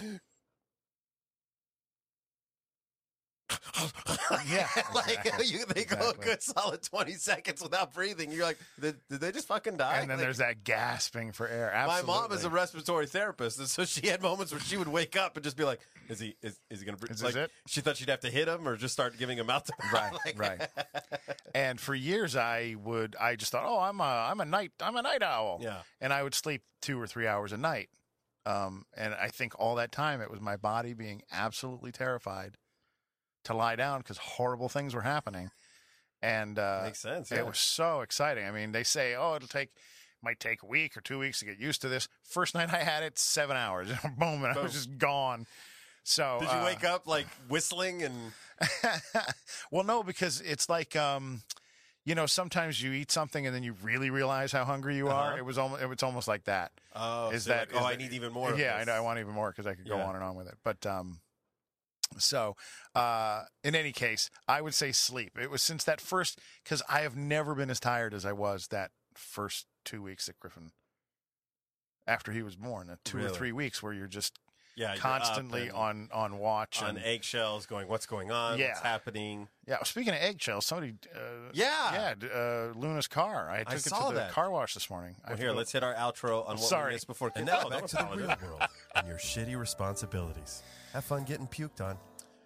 [SPEAKER 3] Yeah,
[SPEAKER 1] like
[SPEAKER 3] exactly.
[SPEAKER 1] they go a
[SPEAKER 3] Exactly.
[SPEAKER 1] good solid 20 seconds without breathing. You're like, did they just fucking die?
[SPEAKER 3] And then
[SPEAKER 1] Like,
[SPEAKER 3] there's that gasping for air.
[SPEAKER 1] my
[SPEAKER 3] Absolutely.
[SPEAKER 1] mom is a respiratory therapist, and so she had moments where she would wake up and just be like, "Is he going to breathe?"
[SPEAKER 3] Is
[SPEAKER 1] Like,
[SPEAKER 3] this it?
[SPEAKER 1] she thought she'd have to hit him or just start giving him mouth to mouth.
[SPEAKER 3] Right,
[SPEAKER 1] Like-
[SPEAKER 3] right. And for years, I just thought, oh, I'm a night owl.
[SPEAKER 1] Yeah.
[SPEAKER 3] And I would sleep 2 or 3 hours a night. And I think all that time it was my body being absolutely terrified to lie down because horrible things were happening. And
[SPEAKER 1] Makes sense. Yeah.
[SPEAKER 3] it was so exciting. I mean, they say, oh, might take a week or 2 weeks to get used to this. First night I had it, 7 hours. Boom, and I
[SPEAKER 1] Boom.
[SPEAKER 3] was just gone. So
[SPEAKER 1] Did you wake up like whistling and?
[SPEAKER 3] well, no, because it's like sometimes you eat something and then you really realize how hungry you are. It was almost like that.
[SPEAKER 1] Oh,
[SPEAKER 3] Is
[SPEAKER 1] so
[SPEAKER 3] that-
[SPEAKER 1] like,
[SPEAKER 3] is
[SPEAKER 1] I
[SPEAKER 3] that-
[SPEAKER 1] need even more. Of
[SPEAKER 3] Yeah,
[SPEAKER 1] this.
[SPEAKER 3] I know. I want even more because I could go
[SPEAKER 1] Yeah.
[SPEAKER 3] on and on with it. But in any case, I would say sleep. It was since that first because I have never been as tired as I was that first 2 weeks at Griffin after he was born. 2 or
[SPEAKER 1] Really?
[SPEAKER 3] 3 weeks where you're just
[SPEAKER 1] Yeah, you're up
[SPEAKER 3] constantly
[SPEAKER 1] and
[SPEAKER 3] on watch
[SPEAKER 1] on
[SPEAKER 3] and
[SPEAKER 1] eggshells, going, "What's going on?
[SPEAKER 3] Yeah.
[SPEAKER 1] What's happening?"
[SPEAKER 3] yeah. Speaking of eggshells, somebody
[SPEAKER 1] Yeah.
[SPEAKER 3] Luna's car. I took it
[SPEAKER 1] saw
[SPEAKER 3] to the
[SPEAKER 1] that.
[SPEAKER 3] car wash this morning. I
[SPEAKER 1] Well,
[SPEAKER 3] have
[SPEAKER 1] here,
[SPEAKER 3] to go-
[SPEAKER 1] let's hit our outro on what
[SPEAKER 3] Sorry.
[SPEAKER 1] we missed before.
[SPEAKER 2] And now back to the real world and your shitty responsibilities. Have fun getting puked on.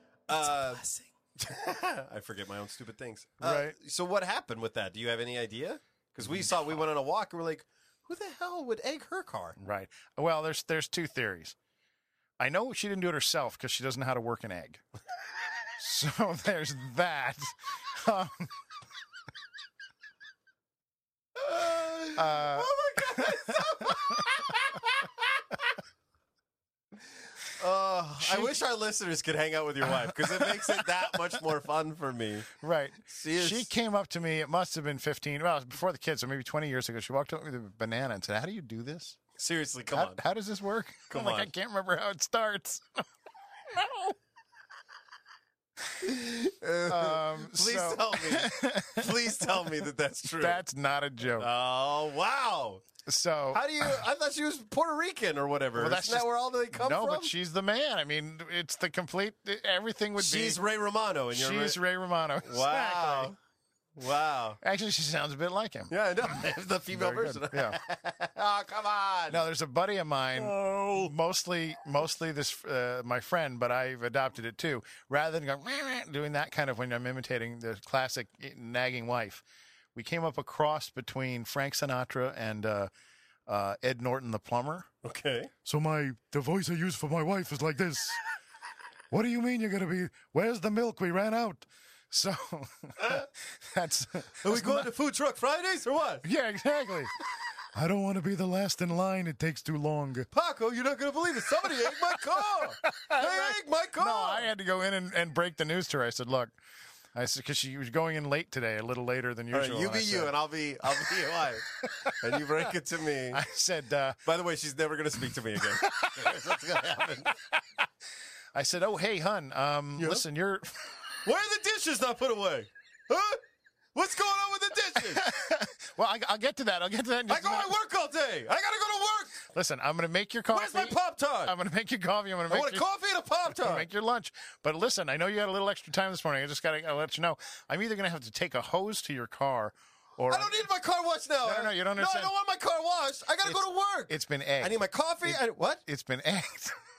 [SPEAKER 1] I forget my own stupid things.
[SPEAKER 3] Right.
[SPEAKER 1] So what happened with that? Do you have any idea? Because we went on a walk and we're like, who the hell would egg her car?
[SPEAKER 3] Right. Well, there's two theories. I know she didn't do it herself because she doesn't know how to work an egg. So there's that.
[SPEAKER 1] Oh my god! I wish our listeners could hang out with your wife because it makes it that much more fun for me.
[SPEAKER 3] Right.
[SPEAKER 1] She
[SPEAKER 3] came up to me, it must have been 15, well, before the kids, so maybe 20 years ago. She walked up with a banana and said, how do you do this?
[SPEAKER 1] seriously, come
[SPEAKER 3] How,
[SPEAKER 1] on.
[SPEAKER 3] how does this work?
[SPEAKER 1] Come
[SPEAKER 3] I'm like,
[SPEAKER 1] on.
[SPEAKER 3] I can't remember how it starts.
[SPEAKER 1] Please tell me. Please tell me that that's true.
[SPEAKER 3] That's not a joke.
[SPEAKER 1] Oh wow!
[SPEAKER 3] So
[SPEAKER 1] How do you? I thought she was Puerto Rican or whatever.
[SPEAKER 3] Well, that's
[SPEAKER 1] Isn't that
[SPEAKER 3] just-
[SPEAKER 1] where all they come
[SPEAKER 3] no,
[SPEAKER 1] from?
[SPEAKER 3] but she's the man. I mean, it's the complete. Everything would
[SPEAKER 1] She's
[SPEAKER 3] be.
[SPEAKER 1] Ray Romano, and you're
[SPEAKER 3] She's Ray Romano.
[SPEAKER 1] wow,
[SPEAKER 3] Exactly.
[SPEAKER 1] wow.
[SPEAKER 3] Actually, she sounds a bit like him.
[SPEAKER 1] Yeah, I know the female
[SPEAKER 3] Very good.
[SPEAKER 1] version.
[SPEAKER 3] Yeah.
[SPEAKER 1] Oh, come on.
[SPEAKER 3] No, there's a buddy of mine.
[SPEAKER 1] Oh.
[SPEAKER 3] Mostly this my friend, but I've adopted it too. Rather than going doing that kind of when I'm imitating the classic nagging wife, we came up a cross between Frank Sinatra and Ed Norton the plumber.
[SPEAKER 1] Okay.
[SPEAKER 3] So the voice I use for my wife is like this. What do you mean you're gonna be? Where's the milk? We ran out. So that's.
[SPEAKER 1] Are we going to Food Truck Fridays or what?
[SPEAKER 3] Yeah, exactly. I don't want to be the last in line. It takes too long.
[SPEAKER 1] Paco, you're not going to believe it. Somebody egged my car. They egged my car.
[SPEAKER 3] No, I had to go in and break the news to her. I said, look, because she was going in late today, a little later than
[SPEAKER 1] All
[SPEAKER 3] usual.
[SPEAKER 1] right, you
[SPEAKER 3] and I
[SPEAKER 1] be you,
[SPEAKER 3] said-
[SPEAKER 1] and I'll be your wife. And you break it to me.
[SPEAKER 3] I said,
[SPEAKER 1] By the way, she's never going to speak to me again. That's what's going to happen.
[SPEAKER 3] oh, hey, hun, listen, you're.
[SPEAKER 1] Why are the dishes not put away? Huh? What's going on with the dishes?
[SPEAKER 3] Well, I'll get to that. I'll get to that. In
[SPEAKER 1] I
[SPEAKER 3] just
[SPEAKER 1] go
[SPEAKER 3] a
[SPEAKER 1] to
[SPEAKER 3] minute.
[SPEAKER 1] work all day. I got to go to work.
[SPEAKER 3] Listen, I'm going to make your coffee.
[SPEAKER 1] Where's my Pop-Tart?
[SPEAKER 3] I'm going to make your coffee. I'm going to
[SPEAKER 1] I
[SPEAKER 3] make
[SPEAKER 1] want a
[SPEAKER 3] your.
[SPEAKER 1] coffee and a Pop-Tart.
[SPEAKER 3] Make your lunch. But listen, I know you had a little extra time this morning. I just got to let you know. I'm either going to have to take a hose to your car or.
[SPEAKER 1] I don't need my car washed now.
[SPEAKER 3] No, you don't
[SPEAKER 1] No,
[SPEAKER 3] understand.
[SPEAKER 1] I don't want my car washed. I got to go to work.
[SPEAKER 3] It's been egged.
[SPEAKER 1] I need my coffee. What?
[SPEAKER 3] It's been egged.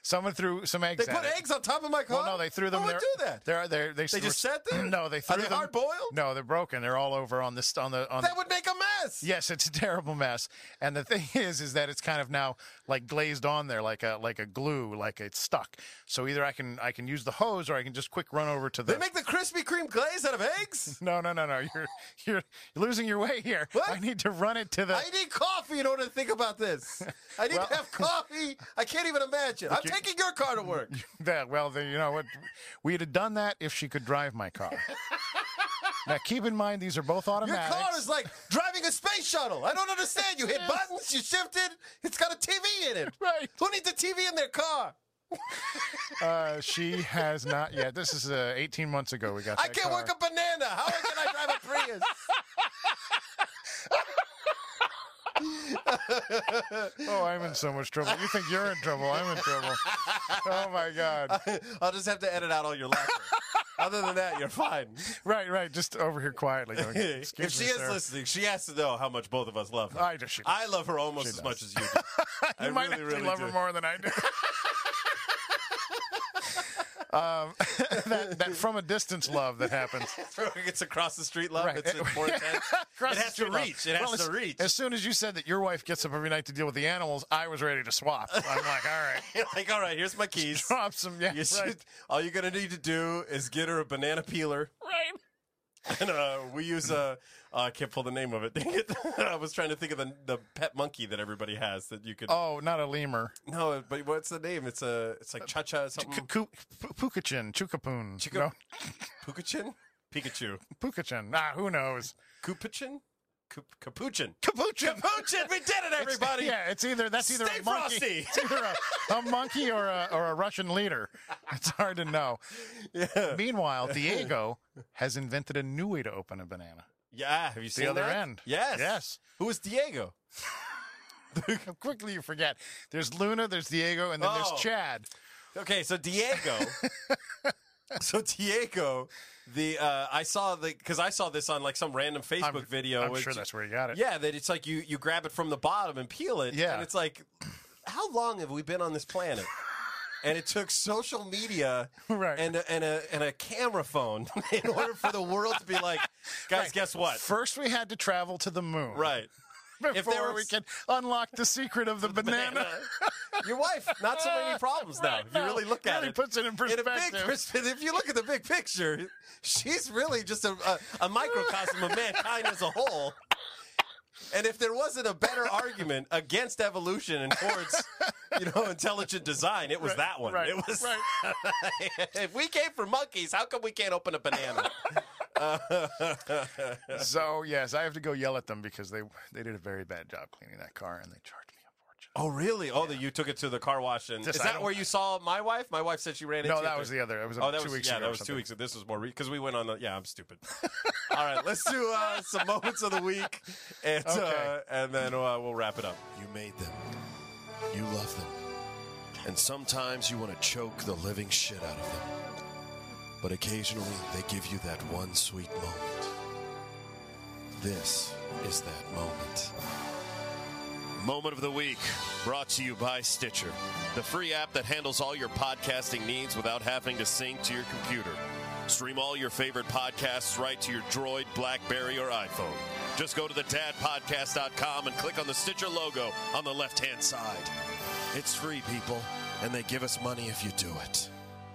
[SPEAKER 3] Someone threw some eggs.
[SPEAKER 1] They
[SPEAKER 3] at
[SPEAKER 1] put
[SPEAKER 3] it.
[SPEAKER 1] eggs on top of my car?
[SPEAKER 3] Well, no, they threw them.
[SPEAKER 1] Who would do that?
[SPEAKER 3] They
[SPEAKER 1] just sat there?
[SPEAKER 3] No, they threw
[SPEAKER 1] Are they
[SPEAKER 3] them.
[SPEAKER 1] hard boiled?
[SPEAKER 3] No, they're broken. They're all over on this on the.
[SPEAKER 1] That would make a mess.
[SPEAKER 3] Yes, it's a terrible mess. And the thing is that it's kind of now like glazed on there, like a glue, like it's stuck. So either I can use the hose, or I can just quick run over to the.
[SPEAKER 1] They make the Krispy Kreme glaze out of eggs?
[SPEAKER 3] No. You're losing your way here.
[SPEAKER 1] What?
[SPEAKER 3] I need to run it to the.
[SPEAKER 1] I need coffee in order to think about this. I need
[SPEAKER 3] Well-
[SPEAKER 1] to have coffee. I can't even imagine. I'm taking your car to work.
[SPEAKER 3] You know what? We'd have done that if she could drive my car. Now, keep in mind, these are both
[SPEAKER 1] Your
[SPEAKER 3] automatics.
[SPEAKER 1] car is like driving a space shuttle. I don't understand. You hit buttons, you shifted. It's got a TV in it.
[SPEAKER 3] Right.
[SPEAKER 1] Who needs a TV in their car?
[SPEAKER 3] She has not yet. This is 18 months ago we got that
[SPEAKER 1] I can't
[SPEAKER 3] car.
[SPEAKER 1] work a banana. How can I drive a Prius?
[SPEAKER 3] Oh, I'm in so much trouble. You think you're in trouble. I'm in trouble. Oh, my God.
[SPEAKER 1] I'll just have to edit out all your laughter. Other than that, you're fine.
[SPEAKER 3] Right. Just over here quietly going,
[SPEAKER 1] If
[SPEAKER 3] excuse
[SPEAKER 1] she
[SPEAKER 3] me,
[SPEAKER 1] is
[SPEAKER 3] sir.
[SPEAKER 1] listening, she has to know how much both of us love her.
[SPEAKER 3] She does.
[SPEAKER 1] I love her almost
[SPEAKER 3] She
[SPEAKER 1] as
[SPEAKER 3] does.
[SPEAKER 1] much as you do. I
[SPEAKER 3] You might
[SPEAKER 1] really,
[SPEAKER 3] actually
[SPEAKER 1] really
[SPEAKER 3] love
[SPEAKER 1] do.
[SPEAKER 3] her more than I do. That from a distance love that happens.
[SPEAKER 1] It's across the street love.
[SPEAKER 3] Right.
[SPEAKER 1] It's more intense.
[SPEAKER 3] Across
[SPEAKER 1] It
[SPEAKER 3] the
[SPEAKER 1] has to
[SPEAKER 3] street love.
[SPEAKER 1] reach. It has
[SPEAKER 3] Well,
[SPEAKER 1] to reach.
[SPEAKER 3] As soon as you said that your wife gets up every night to deal with the animals, I was ready to swap. I'm like, all right,
[SPEAKER 1] You're like, all right, here's my keys.
[SPEAKER 3] drop some. Yeah,
[SPEAKER 1] You
[SPEAKER 3] right.
[SPEAKER 1] should, all you're going to need to do is get her a banana peeler.
[SPEAKER 3] Right.
[SPEAKER 1] And we use I can't pull the name of it. Dang it. I was trying to think of the pet monkey that everybody has that you could.
[SPEAKER 3] Oh, not a lemur.
[SPEAKER 1] No, but what's the name? It's like Cha-Cha something.
[SPEAKER 3] Pukachin, Chukapoon.
[SPEAKER 1] Chika-
[SPEAKER 3] No,
[SPEAKER 1] Pukachin? Pikachu.
[SPEAKER 3] Pukachin. Who knows?
[SPEAKER 1] Kupachin? Capuchin.
[SPEAKER 3] Capuchin.
[SPEAKER 1] Capuchin! We did it, everybody!
[SPEAKER 3] Yeah, that's either
[SPEAKER 1] Stay
[SPEAKER 3] a monkey.
[SPEAKER 1] frosty.
[SPEAKER 3] It's either a monkey or a Russian leader. It's hard to know.
[SPEAKER 1] Yeah.
[SPEAKER 3] Meanwhile, Diego has invented a new way to open a banana.
[SPEAKER 1] Yeah, have you seen
[SPEAKER 3] The other
[SPEAKER 1] that?
[SPEAKER 3] end.
[SPEAKER 1] Yes.
[SPEAKER 3] Yes.
[SPEAKER 1] Who is Diego?
[SPEAKER 3] How quickly you forget. There's Luna, there's Diego, and then there's
[SPEAKER 1] Oh.
[SPEAKER 3] Chad.
[SPEAKER 1] Okay, so Diego. I saw this on like some random Facebook video.
[SPEAKER 3] I'm sure that's where you got it.
[SPEAKER 1] Yeah, that it's like you grab it from the bottom and peel it.
[SPEAKER 3] Yeah.
[SPEAKER 1] And it's like, how long have we been on this planet? And it took social media
[SPEAKER 3] Right.
[SPEAKER 1] and a camera phone in order for the world to be like, guys,
[SPEAKER 3] Right.
[SPEAKER 1] guess what?
[SPEAKER 3] First, we had to travel to the moon.
[SPEAKER 1] Right.
[SPEAKER 3] Before we
[SPEAKER 1] was-
[SPEAKER 3] can unlock the secret of the banana.
[SPEAKER 1] Your wife, not so many problems now.
[SPEAKER 3] Right,
[SPEAKER 1] If you
[SPEAKER 3] no.
[SPEAKER 1] really look at
[SPEAKER 3] Really
[SPEAKER 1] it.
[SPEAKER 3] puts it in
[SPEAKER 1] a big
[SPEAKER 3] perspective.
[SPEAKER 1] if you look at the big picture, she's really just a microcosm of mankind as a whole. And if there wasn't a better argument against evolution and towards, intelligent design, it was that one.
[SPEAKER 3] Right,
[SPEAKER 1] It was.
[SPEAKER 3] right.
[SPEAKER 1] If we came from monkeys, how come we can't open a banana?
[SPEAKER 3] So, yes, I have to go yell at them because they did a very bad job cleaning that car, and they charged me a fortune.
[SPEAKER 1] Oh, really? Oh, that you took it to the car wash, and
[SPEAKER 3] Just-
[SPEAKER 1] is
[SPEAKER 3] I
[SPEAKER 1] that
[SPEAKER 3] don't-
[SPEAKER 1] where you saw my wife? My wife said she ran into.
[SPEAKER 3] No,
[SPEAKER 1] it
[SPEAKER 3] that
[SPEAKER 1] there.
[SPEAKER 3] was the other. It was
[SPEAKER 1] Oh, that
[SPEAKER 3] 2
[SPEAKER 1] was
[SPEAKER 3] weeks
[SPEAKER 1] yeah,
[SPEAKER 3] ago.
[SPEAKER 1] that
[SPEAKER 3] or
[SPEAKER 1] was 2
[SPEAKER 3] something.
[SPEAKER 1] weeks ago. This was more because we went on the. Yeah, I'm stupid. All right, let's do some moments of the week, and
[SPEAKER 3] Okay.
[SPEAKER 1] and then we'll wrap it up.
[SPEAKER 4] You made them. You love them. And sometimes you want to choke the living shit out of them. But occasionally they give you that one sweet moment. This is that moment. Moment of the week, brought to you by Stitcher, the free app that handles all your podcasting needs without having to sync to your computer. Stream all your favorite podcasts right to your Droid, BlackBerry, or iPhone. Just go to thedadpodcast.com and click on the Stitcher logo on the left-hand side. It's free, people, and they give us money if you do it.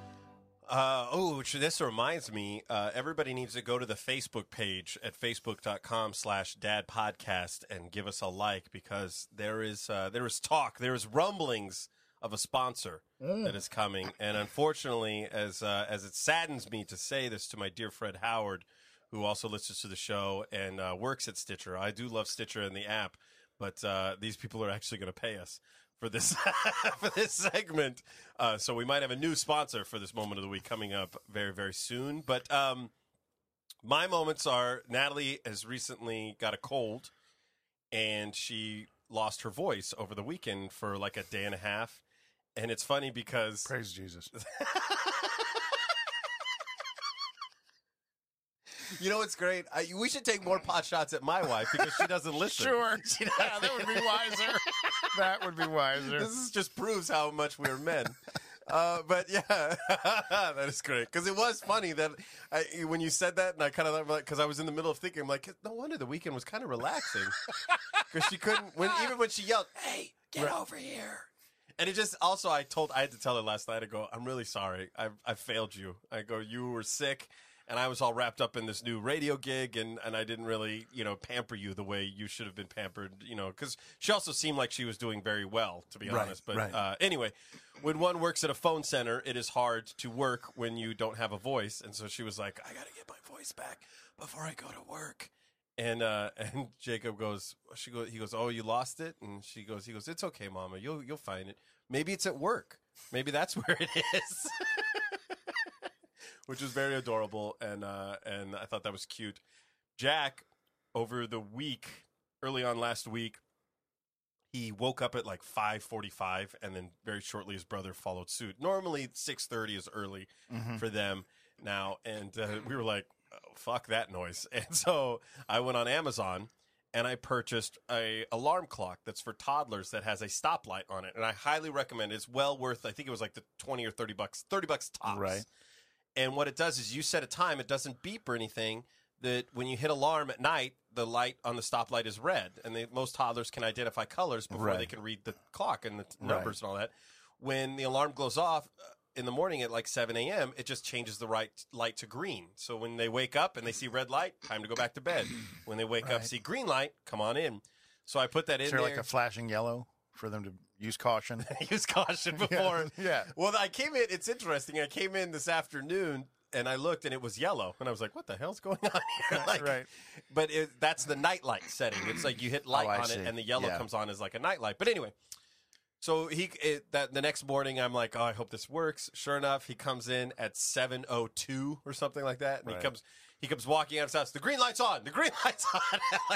[SPEAKER 1] This reminds me, everybody needs to go to the Facebook page at facebook.com/dadpodcast and give us a like because there is talk, there is rumblings of a sponsor that is coming. And unfortunately, as it saddens me to say this to my dear Fred Howard, who also listens to the show and works at Stitcher. I do love Stitcher and the app, but these people are actually going to pay us for this for this segment. So we might have a new sponsor for this moment of the week coming up very, very soon. But my moments are Natalie has recently got a cold and she lost her voice over the weekend for like a day and a half. And it's funny because
[SPEAKER 3] Praise Jesus.
[SPEAKER 1] you know what's great? We should take more pot shots at my wife because she doesn't listen.
[SPEAKER 3] Sure.
[SPEAKER 1] She
[SPEAKER 3] Yeah, that would be wiser. That would be wiser.
[SPEAKER 1] This just proves how much we're men. But yeah, that is great because it was funny that when you said that, and I kind of because I was in the middle of thinking, I'm like, no wonder the weekend was kind of relaxing because she couldn't even when she yelled, "Hey, get over here!" And it just also I had to tell her last night. I go, I'm really sorry. I failed you. I go, you were sick. And I was all wrapped up in this new radio gig, and I didn't really, pamper you the way you should have been pampered, because she also seemed like she was doing very well, to be honest. But anyway, when one works at a phone center, it is hard to work when you don't have a voice. And so she was like, I got to get my voice back before I go to work. And Jacob he goes, oh, you lost it? And he goes, it's okay, Mama. You'll find it. Maybe it's at work. Maybe that's where it is. Which was very adorable, and I thought that was cute. Jack, over the week, early on last week, he woke up at like 5:45, and then very shortly his brother followed suit. Normally 6:30 is early for them now, and we were like, oh, fuck that noise. And so I went on Amazon, and I purchased a alarm clock that's for toddlers that has a stoplight on it, and I highly recommend it. It's well worth, I think it was like the $20 or $30 tops.
[SPEAKER 3] Right.
[SPEAKER 1] And what it does is you set a time. It doesn't beep or anything. That when you hit alarm at night, the light on the stoplight is red. And most toddlers can identify colors before they can read the clock and the numbers and all that. When the alarm goes off in the morning at like 7 a.m., it just changes the light to green. So when they wake up and they see red light, time to go back to bed. When they wake up, see green light, come on in. So I put that in there.
[SPEAKER 3] Is there like a flashing yellow for them to use caution?
[SPEAKER 1] Use caution before.
[SPEAKER 3] Yeah.
[SPEAKER 1] Well, I came in. It's interesting. I came in this afternoon and I looked and it was yellow. And I was like, what the hell's going on here?
[SPEAKER 3] Right.
[SPEAKER 1] But that's the night light setting. It's like you hit light on it and the yellow comes on as like a night light. But anyway, so the next morning I'm like, oh, I hope this works. Sure enough, he comes in at 7:02 or something like that. And he comes walking out of his house. The green light's on. The green light's on.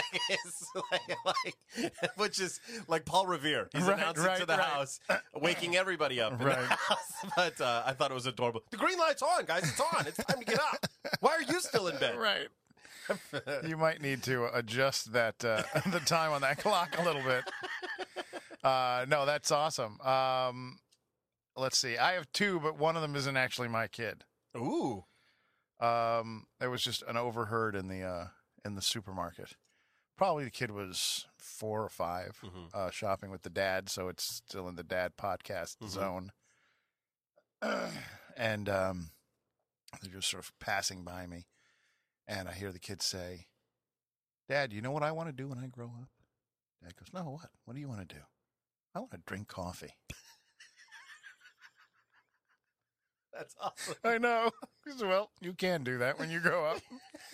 [SPEAKER 1] Which is like Paul Revere. He's announcing to the house, waking everybody up in the house. But I thought it was adorable. The green light's on, guys. It's on. It's time to get up. Why are you still in bed?
[SPEAKER 3] Right. You might need to adjust that the time on that clock a little bit. No, that's awesome. Let's see. I have two, but one of them isn't actually my kid.
[SPEAKER 1] Ooh.
[SPEAKER 3] There was just an overheard in the supermarket. Probably the kid was 4 or 5, shopping with the dad, so it's still in the dad podcast zone. And they're just sort of passing by me, and I hear the kid say, "Dad, you know what I want to do when I grow up?" Dad goes, "No, what? What do you want to do?" "I want to drink coffee."
[SPEAKER 1] That's awesome.
[SPEAKER 3] I know. Well, you can do that when you grow up.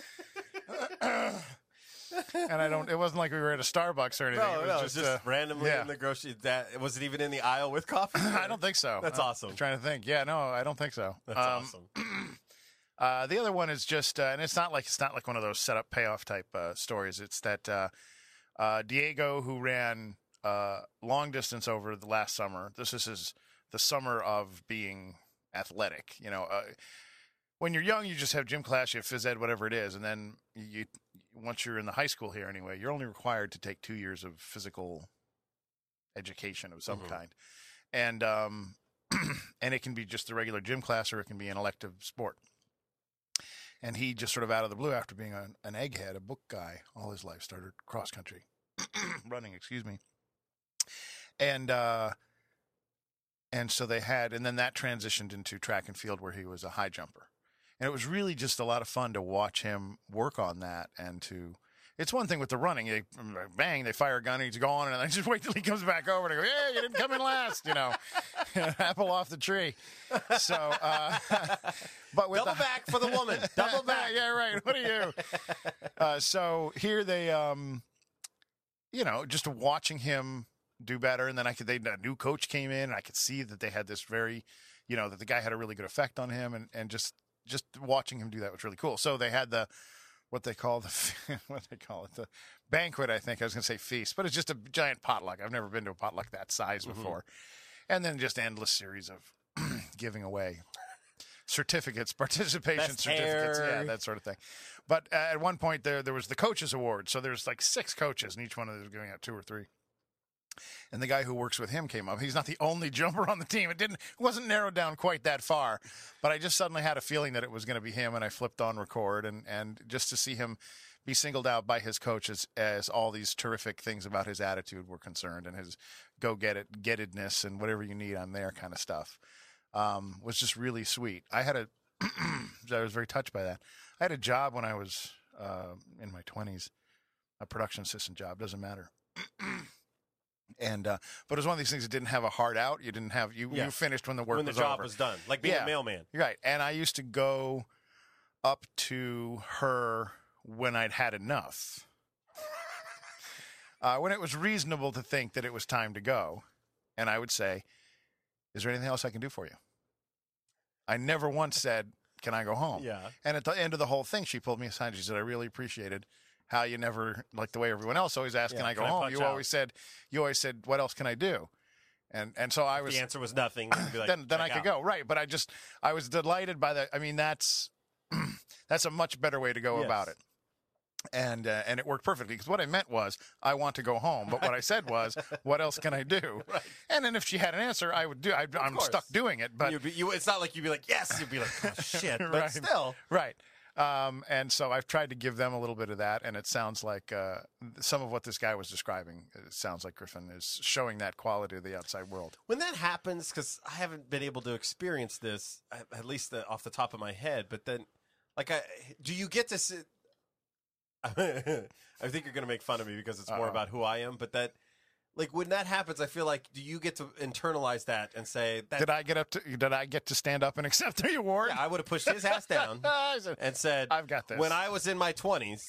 [SPEAKER 3] And it wasn't like we were at a Starbucks or anything.
[SPEAKER 1] No,
[SPEAKER 3] it was
[SPEAKER 1] just randomly in the grocery. Was it even in the aisle with coffee?
[SPEAKER 3] I don't think so.
[SPEAKER 1] That's awesome.
[SPEAKER 3] I'm trying to think. Yeah, no, I don't think so.
[SPEAKER 1] That's awesome.
[SPEAKER 3] The other one is just, and it's not like one of those setup payoff type stories. It's that Diego, who ran long distance over the last summer. This is the summer of being athletic. When you're young, you just have gym class, you have phys ed, whatever it is, and then once you're in the high school here anyway, you're only required to take 2 years of physical education of some kind, and and it can be just the regular gym class or it can be an elective sport. And he just sort of out of the blue, after being an egghead, a book guy all his life, started cross country running. Excuse me, and so they had, and then that transitioned into track and field where he was a high jumper. And it was really just a lot of fun to watch him work on that. And it's one thing with the running, they fire a gun and he's gone, and I just wait till he comes back over and I go, "Yeah, you didn't come in last," apple off the tree. So, but with
[SPEAKER 1] double back for the woman, double back.
[SPEAKER 3] Yeah, right. What are you? So here they, just watching him do better. And then a new coach came in, and I could see that they had this very, that the guy had a really good effect on him, and just watching him do that was really cool. So they had the banquet, I think. I was going to say feast, but it's just a giant potluck. I've never been to a potluck that size before. And then just endless series of giving away certificates, participation certificates, that sort of thing. But at one point there was the coaches award. So there's like 6 coaches, and each one of them was giving out 2 or 3. And the guy who works with him came up. He's not the only jumper on the team. It wasn't narrowed down quite that far, but I just suddenly had a feeling that it was going to be him, and I flipped on record, and just to see him be singled out by his coach as all these terrific things about his attitude were concerned, and his gettedness and whatever you need on there kind of stuff, was just really sweet. I was very touched by that. I had a job when I was in my 20s, a production assistant job, doesn't matter. And but it was one of these things that didn't have a hard out. You didn't have you finished when the work
[SPEAKER 1] when the
[SPEAKER 3] was
[SPEAKER 1] job
[SPEAKER 3] over.
[SPEAKER 1] was done, like being a mailman.
[SPEAKER 3] Right. And I used to go up to her when I'd had enough. When it was reasonable to think that it was time to go, and I would say, "Is there anything else I can do for you?" I never once said, "Can I go home?"
[SPEAKER 1] Yeah.
[SPEAKER 3] And at the end of the whole thing, she pulled me aside. She said, "I really appreciated how you never, like the way everyone else always asked, can I go home? You always said, what else can I do?" And so I was.
[SPEAKER 1] The answer was nothing. You'd be like,
[SPEAKER 3] then I could go, right? But I was delighted by that. I mean, that's a much better way to go about it. And it worked perfectly, because what I meant was, I want to go home. But what I said was, what else can I do?
[SPEAKER 1] Right.
[SPEAKER 3] And then if she had an answer, I would do. I'm stuck doing it. But
[SPEAKER 1] it's not like you'd be like, yes. You'd be like, oh, shit. But
[SPEAKER 3] Right.
[SPEAKER 1] still.
[SPEAKER 3] Right. And so I've tried to give them a little bit of that, and it sounds like some of what this guy was describing, it sounds like Griffin is showing that quality to the outside world.
[SPEAKER 1] When that happens, because I haven't been able to experience this, at least off the top of my head, but then, do you get to sit? I think you're going to make fun of me because it's more about who I am, but that, like, when that happens, I feel like, do you get to internalize that and say, that,
[SPEAKER 3] Did I get to stand up and accept the award?
[SPEAKER 1] yeah, I would have pushed his ass down and said,
[SPEAKER 3] I've got this.
[SPEAKER 1] When I was in my 20s,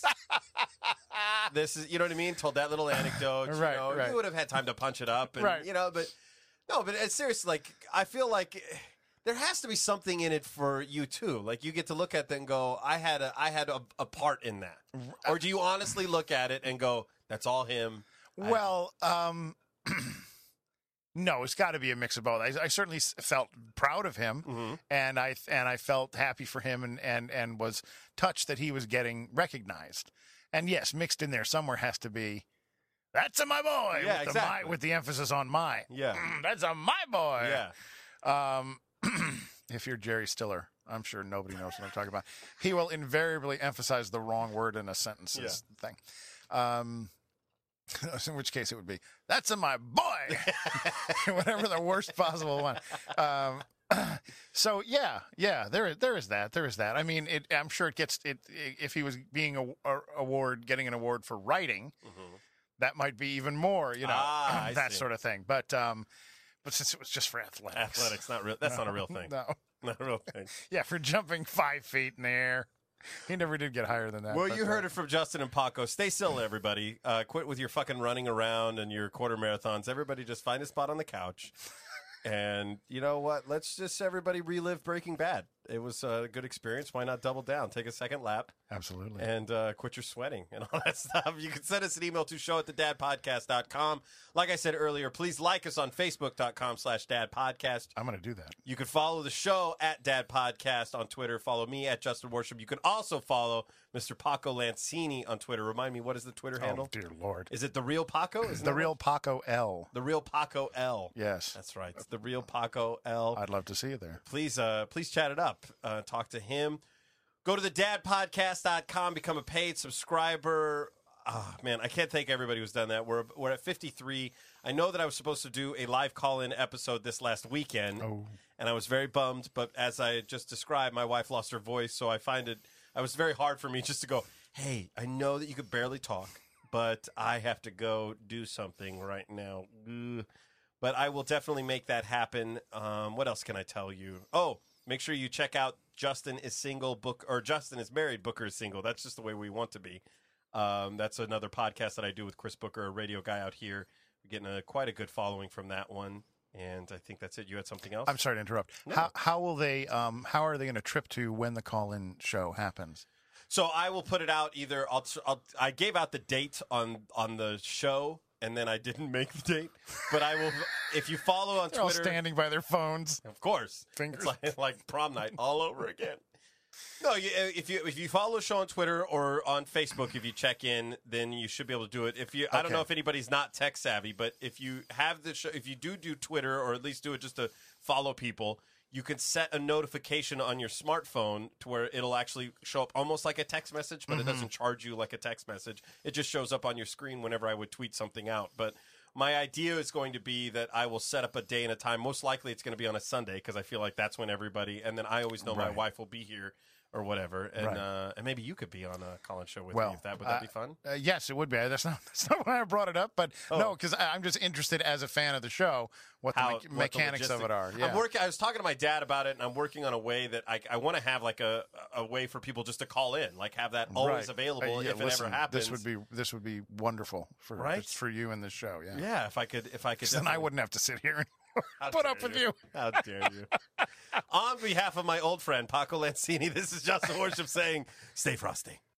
[SPEAKER 1] this is, you know what I mean? Told that little anecdote.
[SPEAKER 3] Right,
[SPEAKER 1] you know,
[SPEAKER 3] right.
[SPEAKER 1] you would have had time to punch it up. And,
[SPEAKER 3] Right.
[SPEAKER 1] you know, but it's seriously, like, I feel like there has to be something in it for you too. Like, you get to look at that and go, I had a part in that. Or do you honestly look at it and go, that's all him?
[SPEAKER 3] Well, no, it's got to be a mix of both. I certainly felt proud of him, and I felt happy for him, and was touched that he was getting recognized. And yes, mixed in there somewhere has to be, "That's a my boy."
[SPEAKER 1] Yeah,
[SPEAKER 3] with
[SPEAKER 1] exactly.
[SPEAKER 3] with the emphasis on my.
[SPEAKER 1] Yeah.
[SPEAKER 3] That's a my boy.
[SPEAKER 1] Yeah.
[SPEAKER 3] If you're Jerry Stiller, I'm sure nobody knows what I'm talking about. He will invariably emphasize the wrong word in a sentence thing. In which case it would be, "That's a my boy," whatever the worst possible one. So yeah, there is that. I mean, I'm sure it gets it. If he was getting an award for writing, that might be even more,
[SPEAKER 1] I
[SPEAKER 3] that
[SPEAKER 1] see.
[SPEAKER 3] sort of thing. But since it was just for athletics,
[SPEAKER 1] Not real. That's not a real thing.
[SPEAKER 3] No,
[SPEAKER 1] Not a real thing.
[SPEAKER 3] yeah, for jumping 5 feet in the air, he never did get higher than that.
[SPEAKER 1] Well,
[SPEAKER 3] but,
[SPEAKER 1] you heard it from Justin and Paco. Stay still, everybody. Quit with your fucking running around and your quarter marathons. Everybody just find a spot on the couch. And you know what? Let's just everybody relive Breaking Bad. It was a good experience. Why not double down? Take a second lap
[SPEAKER 3] Absolutely.
[SPEAKER 1] and quit your sweating and all that stuff. You can send us an email to show@thedadpodcast.com. Like I said earlier, please like us on Facebook.com/dadpodcast.
[SPEAKER 3] I'm going to do that.
[SPEAKER 1] You can follow the show at Dad Podcast on Twitter. Follow me at Justin Worship. You can also follow Mr. Paco Lancini on Twitter. Remind me, what is the Twitter handle?
[SPEAKER 3] Oh, dear Lord.
[SPEAKER 1] Is it The Real Paco? Isn't
[SPEAKER 3] The
[SPEAKER 1] that
[SPEAKER 3] real
[SPEAKER 1] what-
[SPEAKER 3] Paco L.
[SPEAKER 1] The Real Paco L.
[SPEAKER 3] Yes.
[SPEAKER 1] That's right. It's The Real Paco L.
[SPEAKER 3] I'd love to see you there.
[SPEAKER 1] Please chat it up. Talk to him. Go to thedadpodcast.com. Become a paid subscriber. Oh, man, I can't thank everybody who's done that. We're at 53. I know that I was supposed to do a live call-in episode this last weekend, and I was very bummed. But as I just described, my wife lost her voice, so it was very hard for me just to go, hey, I know that you could barely talk, but I have to go do something right now. Ugh. But I will definitely make that happen. What else can I tell you? Oh, make sure you check out Justin is Single, Justin is Married, Booker is Single. That's just the way we want to be. That's another podcast that I do with Chris Booker, a radio guy out here. We're getting quite a good following from that one. And I think that's it. You had something else?
[SPEAKER 3] I'm sorry to interrupt.
[SPEAKER 1] No.
[SPEAKER 3] How will they? How are they going to trip to when the call-in show happens?
[SPEAKER 1] So I will put it out either. I gave out the date on the show, and then I didn't make the date. But I will. If you follow on
[SPEAKER 3] They're all
[SPEAKER 1] Twitter,
[SPEAKER 3] standing by their phones.
[SPEAKER 1] of course,
[SPEAKER 3] Fingers.
[SPEAKER 1] it's like prom night all over again. No, if you follow the show on Twitter or on Facebook, if you check in, then you should be able to do it. I don't
[SPEAKER 3] Okay.
[SPEAKER 1] know if anybody's not tech savvy, but if you have the show, if you do Twitter or at least do it just to follow people, you can set a notification on your smartphone to where it'll actually show up almost like a text message, but it doesn't charge you like a text message. It just shows up on your screen whenever I would tweet something out. But my idea is going to be that I will set up a day and a time. Most likely it's going to be on a Sunday because I feel like that's when everybody, and then I always know my
[SPEAKER 3] Right.
[SPEAKER 1] wife will be here or whatever. And
[SPEAKER 3] Right.
[SPEAKER 1] and maybe you could be on a call-in show with
[SPEAKER 3] Well,
[SPEAKER 1] me if would that be fun?
[SPEAKER 3] Yes, it would be. That's not why I brought it up, but no, because I'm just interested as a fan of the show what the
[SPEAKER 1] What the
[SPEAKER 3] mechanics of it are. Yeah.
[SPEAKER 1] I was talking to my dad about it, and I'm working on a way that I want to have like a way for people just to call in, like have that always
[SPEAKER 3] Right.
[SPEAKER 1] available
[SPEAKER 3] Yeah,
[SPEAKER 1] if
[SPEAKER 3] listen,
[SPEAKER 1] it ever happens.
[SPEAKER 3] This would be wonderful for
[SPEAKER 1] Right?
[SPEAKER 3] for you in the show. Yeah.
[SPEAKER 1] Yeah, if I could.
[SPEAKER 3] 'Cause then I
[SPEAKER 1] definitely-
[SPEAKER 3] wouldn't have to sit here and
[SPEAKER 1] How
[SPEAKER 3] put
[SPEAKER 1] dare
[SPEAKER 3] up with you.
[SPEAKER 1] How dare you? On behalf of my old friend Paco Lancini, this is Justin Worship saying, stay frosty.